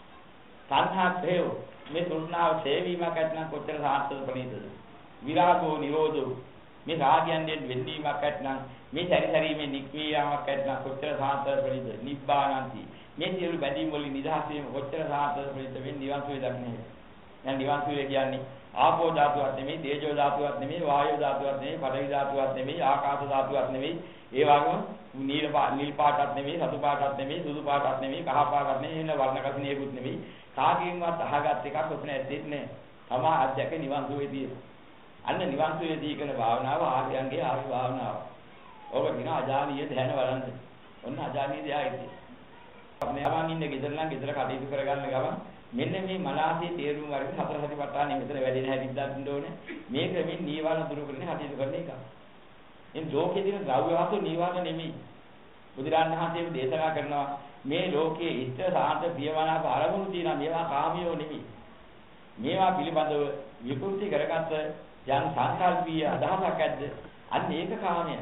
සංඛාත්‍රය මේ තෘෂ්ණාව සේවීමක් ඇතනම් කොච්චර සාන්තද ප්‍රණීතද? විරාගෝ නිරෝධෝ මේ රාගයන්ගෙන් වෙන්වීමක් ඇතනම් මේ සැරිසැරීමේ නික්මියාවක් ඇතනම් කොච්චර සාන්තද ප්‍රණීතද? නිබ්බානන්ති මේ සියලු බැඳීම් වලින් නිදහස් වීම කොච්චර සාන්තද ප්‍රණීතද? වෙන්නේ නිවන් සුවය දක්නේ. දැන් නිවන් සුවය කියන්නේ ආපෝ ධාතුවක් නෙමෙයි, තේජෝ ධාතුවක් නෙමෙයි, වායෝ ධාතුවක් නෙමෙයි, පඨවි ධාතුවක් නෙමෙයි, ආකාශ ධාතුවක් නෙමෙයි. ඒ වගේම නිල නිල් පාටක් නෙමෙයි, රතු පාටක් නෙමෙයි, සුදු පාටක් නෙමෙයි, කහ පාටක් නෙමෙයි, එන්න වර්ණ කසිනියකුත් නෙමෙයි. කාගෙන්වත් අහගත් එකක් ඔතන ඇත්තේ නැහැ. තමා අධ්‍යක්ෂ නිවන් සුවේදී. අන්න නිවන් සුවේදී කරන භාවනාව ආර්යයන්ගේ ආර්ය භාවනාව. ඔබ දින අජානීය ධ්‍යාන වඩන්න. ඔන්න අජානීය ධ්‍යානයි. අපේ යමන් ඉන්නේ ගෙදර නම් ගෙදර කටයුතු කරගන්න ගමන් මෙන්න මේ මනසේ තේරුම් අරගෙන හතර සතිපට්ඨානෙ මෙතන වැඩෙන හැටි දන්න ඕනේ. මේ ක්‍රමෙන් නීවරණ දුරු කරගෙන කටයුතු කරන එක. එන් ලෝකයේ දින ද්‍රව්‍ය වාතු නීවරණ නෙමෙයි. බුදුරණන් වහන්සේ දේශනා කරනවා මේ ලෝකයේ ඉෂ්ට සාන්ත ප්‍රියමනාප අරමුණු තියෙනවා මේවා කාමියෝ නෙමෙයි. මේවා පිළිබඳව විකෘති කරගත්ත යම් සංකල්පීය අදහසක් ඇද්ද? අන්න ඒක කාමයයි.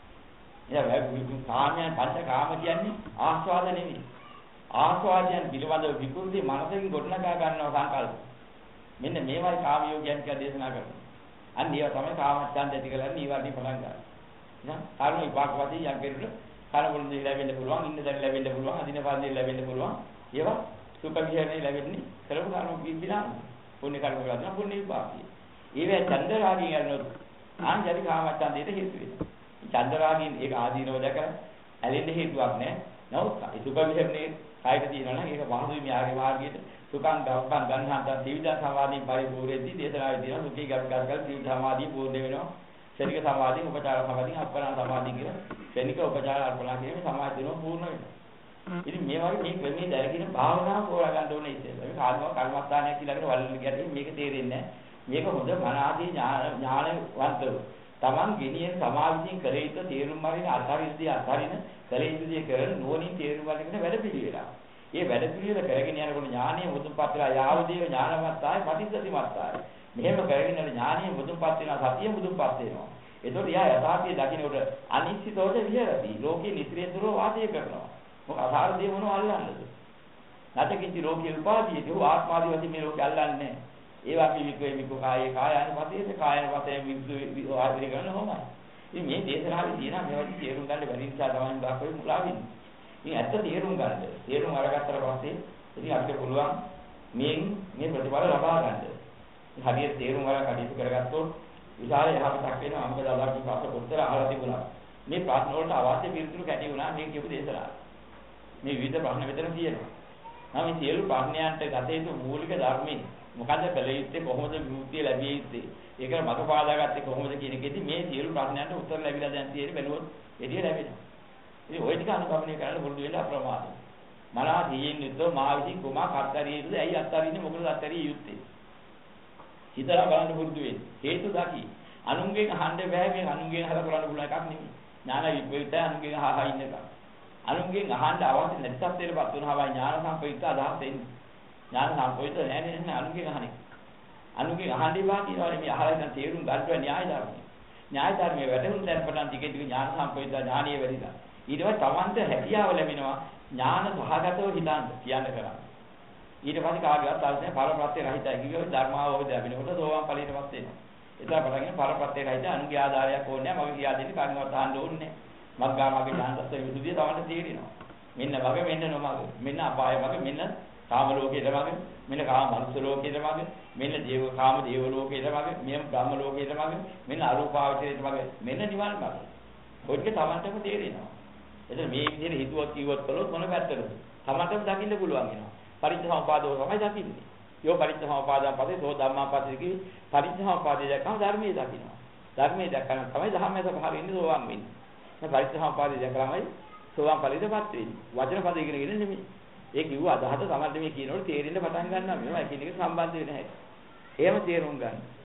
එයා කාමයන් පංච කාම කියන්නේ ආස්වාද නෙමෙයි. ආස්වාදයන් පිළිබඳව විකෘති මනසකින් ගොඩනගා ගන්නවා සංකල්ප. මෙන්න මේවයි කාමියෝ කියන්නේ කියලා දේශනා කරනවා. අන්න ඒවා තමයි කාමච්ඡන්ද ඇති කරලා නීවරණි පටන් ගන්න. නේද? කර්ම විපාක වදී යම් කෙනෙකුට කනබුල් දෙය ලැබෙන්න පුළුවන්, ඉන්න දැන් ලැබෙන්න පුළුවන්, අදින පාදේ ලැබෙන්න පුළුවන්. ඒවා සුඛ විහරණේ ලැබෙන්නේ කරපු කර්ම විඳිනා. පුණ්‍ය කර්ම කරනවා පුණ්‍ය විපාකයි. ඒවා චන්ද රාගයෙන් යනොත් ආන්ජලි කාමච්ඡන්දයට හේතු වෙනවා. චන්ද රාගයෙන් ඒක ආදීනව දැකලා ඇලෙන්න හේතුවක් නැහැ. නමුත් ඒ සුඛ විහරණේ කායික තියෙනවා නම් ඒක වහදුයි මෙයාගේ මාර්ගයට සුඛං ගෞපං ගන්හන්ත ත්‍රිවිධ සමාධි පරිපූර්ණෙදී දේශනාවේ තියෙනවා සුඛී ගත් ගත් ත්‍රිවිධ සමාධිය පූර්ණ වෙනවා. ශනික සමාධිය, උපචාර සමාධිය, අපරාණ සමාධිය කියන ශනික උපචාර අර්පණා කියන සමාධිය පූර්ණ වෙනවා. ඉතින් මේ වගේ මේ ක්‍රමයේ දැනගෙන භාවනාව හොයා ගන්න ඕනේ ඉතින්. මේ කාර්යව කර්මස්ථානයක් කියලා කියන වලල් ගැටේ මේක තේරෙන්නේ නැහැ. මේක හොඳ මනාදී ඥානවන්තව තමන් ගෙනියන සමාධියෙන් කළ යුතු තේරුම් අරින අත්හරින්දී අත්හරින කළ යුතුදී කරන නුවණින් තේරුම් අරගෙන වැඩ පිළිවෙලා. මේ වැඩ පිළිවෙල කරගෙන යනකොට ඥානීය මුදුන්පත් වෙලා යාවදීව ඥානවත්තාය පටිච්චසමුප්පාදයි. මෙහෙම කරගෙන යන ඥානීය මුදුන්පත් වෙනවා සතිය මුදුන්පත් වෙනවා. ඒතකොට යා යථාර්ථය දකින්නකොට අනිශ්චිතෝද විහෙරති. ලෝකේ නිත්‍යතුරෝ වාසය කරනවා. මොකද අසාර දේ මොනව අල්ලන්නද? නැතකින්ති ලෝකේ උපාදීය දෝ ආත්මාදී වශයෙන් මේ ලෝකේ අල්ලන්නේ නැහැ. ඒ වගේ විකේ විකෝ කායේ කායන පතේස කායන පතේ විදු ආදිරි කරන හොමයි. ඉතින් මේ දේශනාවේ තියෙන මේ වගේ තේරුම් ගන්න බැරි නිසා තමයි බාක්කේ මුලා වෙන්නේ. ඉතින් ඇත්ත තේරුම් ගන්න. තේරුම් අරගත්තට පස්සේ ඉතින් අපිට පුළුවන් මේ මේ ප්‍රතිඵල ලබා ගන්න. හරියට තේරුම් අරගෙන කටයුතු කරගත්තොත් විශාල යහපතක් වෙනවා. අම්බ දාලාගේ පාස පොතර අහලා තිබුණා. මේ ප්‍රශ්න වලට අවශ්‍ය පිළිතුරු කැටි වුණා මේ කියපු දේශනාව. මේ විවිධ ප්‍රශ්න මෙතන තියෙනවා. නම් මේ සියලු ප්‍රශ්නයන්ට ගත යුතු මූලික ධර්මයේ මොකද කළ යුත්තේ කොහොමද විමුක්තිය ලැබිය යුත්තේ ඒක මත පාදාගත්තේ කොහොමද කියන එකෙදි මේ සියලු ප්‍රශ්නයන්ට උත්තර ලැබිලා දැන් තියෙන්නේ බැලුවොත් එළිය ලැබෙනවා. ඉතින් ওই ටික අනුගමනය කරන්න පුරුදු වෙන්න අප්‍රමාදයි. මලා දීයෙන් යුද්ධ මා විසින් කුමා කර්තරියේද ඇයි අත්තරින්නේ මොකද අත්තරිය යුත්තේ? හිතලා බලන්න පුරුදු වෙන්න. හේතු දකි. අනුන්ගෙන් අහන්න බෑ මේ අනුන්ගෙන් අහලා කරන්න පුළුවන් එකක් නෙමෙයි. ඥාන විප්‍රයුක්තය අනුන්ගෙන් අහහා ඉන්න එක. අනුන්ගෙන් අහන්න අවශ්‍ය නැති සත්‍යයටපත් වුණාම ඥාන සම්ප්‍රයුක්ත අදහස් එන්නේ. ඥාන සම්ප්‍රයුක්ත නැහැ නේ අනුන්ගෙන් අහන්නේ. අනුන්ගෙන් අහන්නේ වා කියනවානේ මේ අහලා ඉන්න තේරුම් ගන්න න්‍යාය ධර්මය. න්‍යාය ධර්මයේ වැඩුණු දැන් පටන් ටික ටික ඥාන සම්ප්‍රයුක්ත ඥානිය වැඩිලා. ඊට පස්සේ තමන්ට හැකියාව ලැබෙනවා ඥාන සහගතව හිතන්න කියන්න කරන්නේ. ඊට පස්සේ කාගේවත් අවශ්‍ය පරප්‍රත්‍ය රහිතයි කිව්වොත් ධර්මාවබෝධය ලැබෙනකොට සෝවාන් ඵලයටපත් වෙනවා. එතන පටන්ගෙන පරප්‍රත්‍ය රහිත අනුගේ ආධාරයක් ඕනේ නැහැ. මගේ කියා දෙන්නේ කාගෙන්වත් අහන්න ඕනේ නැහැ. මග්ගා මාර්ග ඥාන දර්ශන විසුද්ධිය තමයි තේරෙනවා. මෙන්න වගේ මෙන්න නොමග. මෙන්න අපාය වගේ මෙන්න කාම ලෝකයට වගේ මෙන්න කාම මනුස්ස ලෝකයට වගේ මෙන්න දේව කාම දේව ලෝකයට වගේ මෙන්න බ්‍රහ්ම ලෝකයට වගේ මෙන්න අරූපාවචරයට වගේ මෙන්න නිවන් මාර්ගය. ඔය ටික තමන්ටම තේරෙනවා. එතන මේ විදිහට හිතුවත් කිව්වත් කළොත් මොන පැත්තටද? තමන්ටම දකින්න පුළුවන් වෙනවා. පරිච්ඡේදෝපාදෝ තමයි දකින්නේ. යෝ පරිච්ඡේදෝපාදා පදේ සෝ ධම්මාපදේ කිවි පරිච්ඡේදෝපාදේ දැක්කම ධර්මයේ දකින්නවා. ධර්මයේ දැක්කම තමයි ධර්මයේ ස්වභාවය ඉන්නේ සෝවාන් වෙන්නේ. මේ පරිච්ඡේදෝපාදේ දැකලාමයි සෝවාන් ඵලයටපත් වෙන්නේ. වචන පද ඉගෙනගෙන නෙමෙයි. ඒ කිව්ව අදහස තමයි මේ කියනකොට තේරෙන්න පටන් ගන්නවා. මේවා එකිනෙක සම්බන්ධ වෙන්නේ නැහැ. එහෙම තේරුම් ගන්න.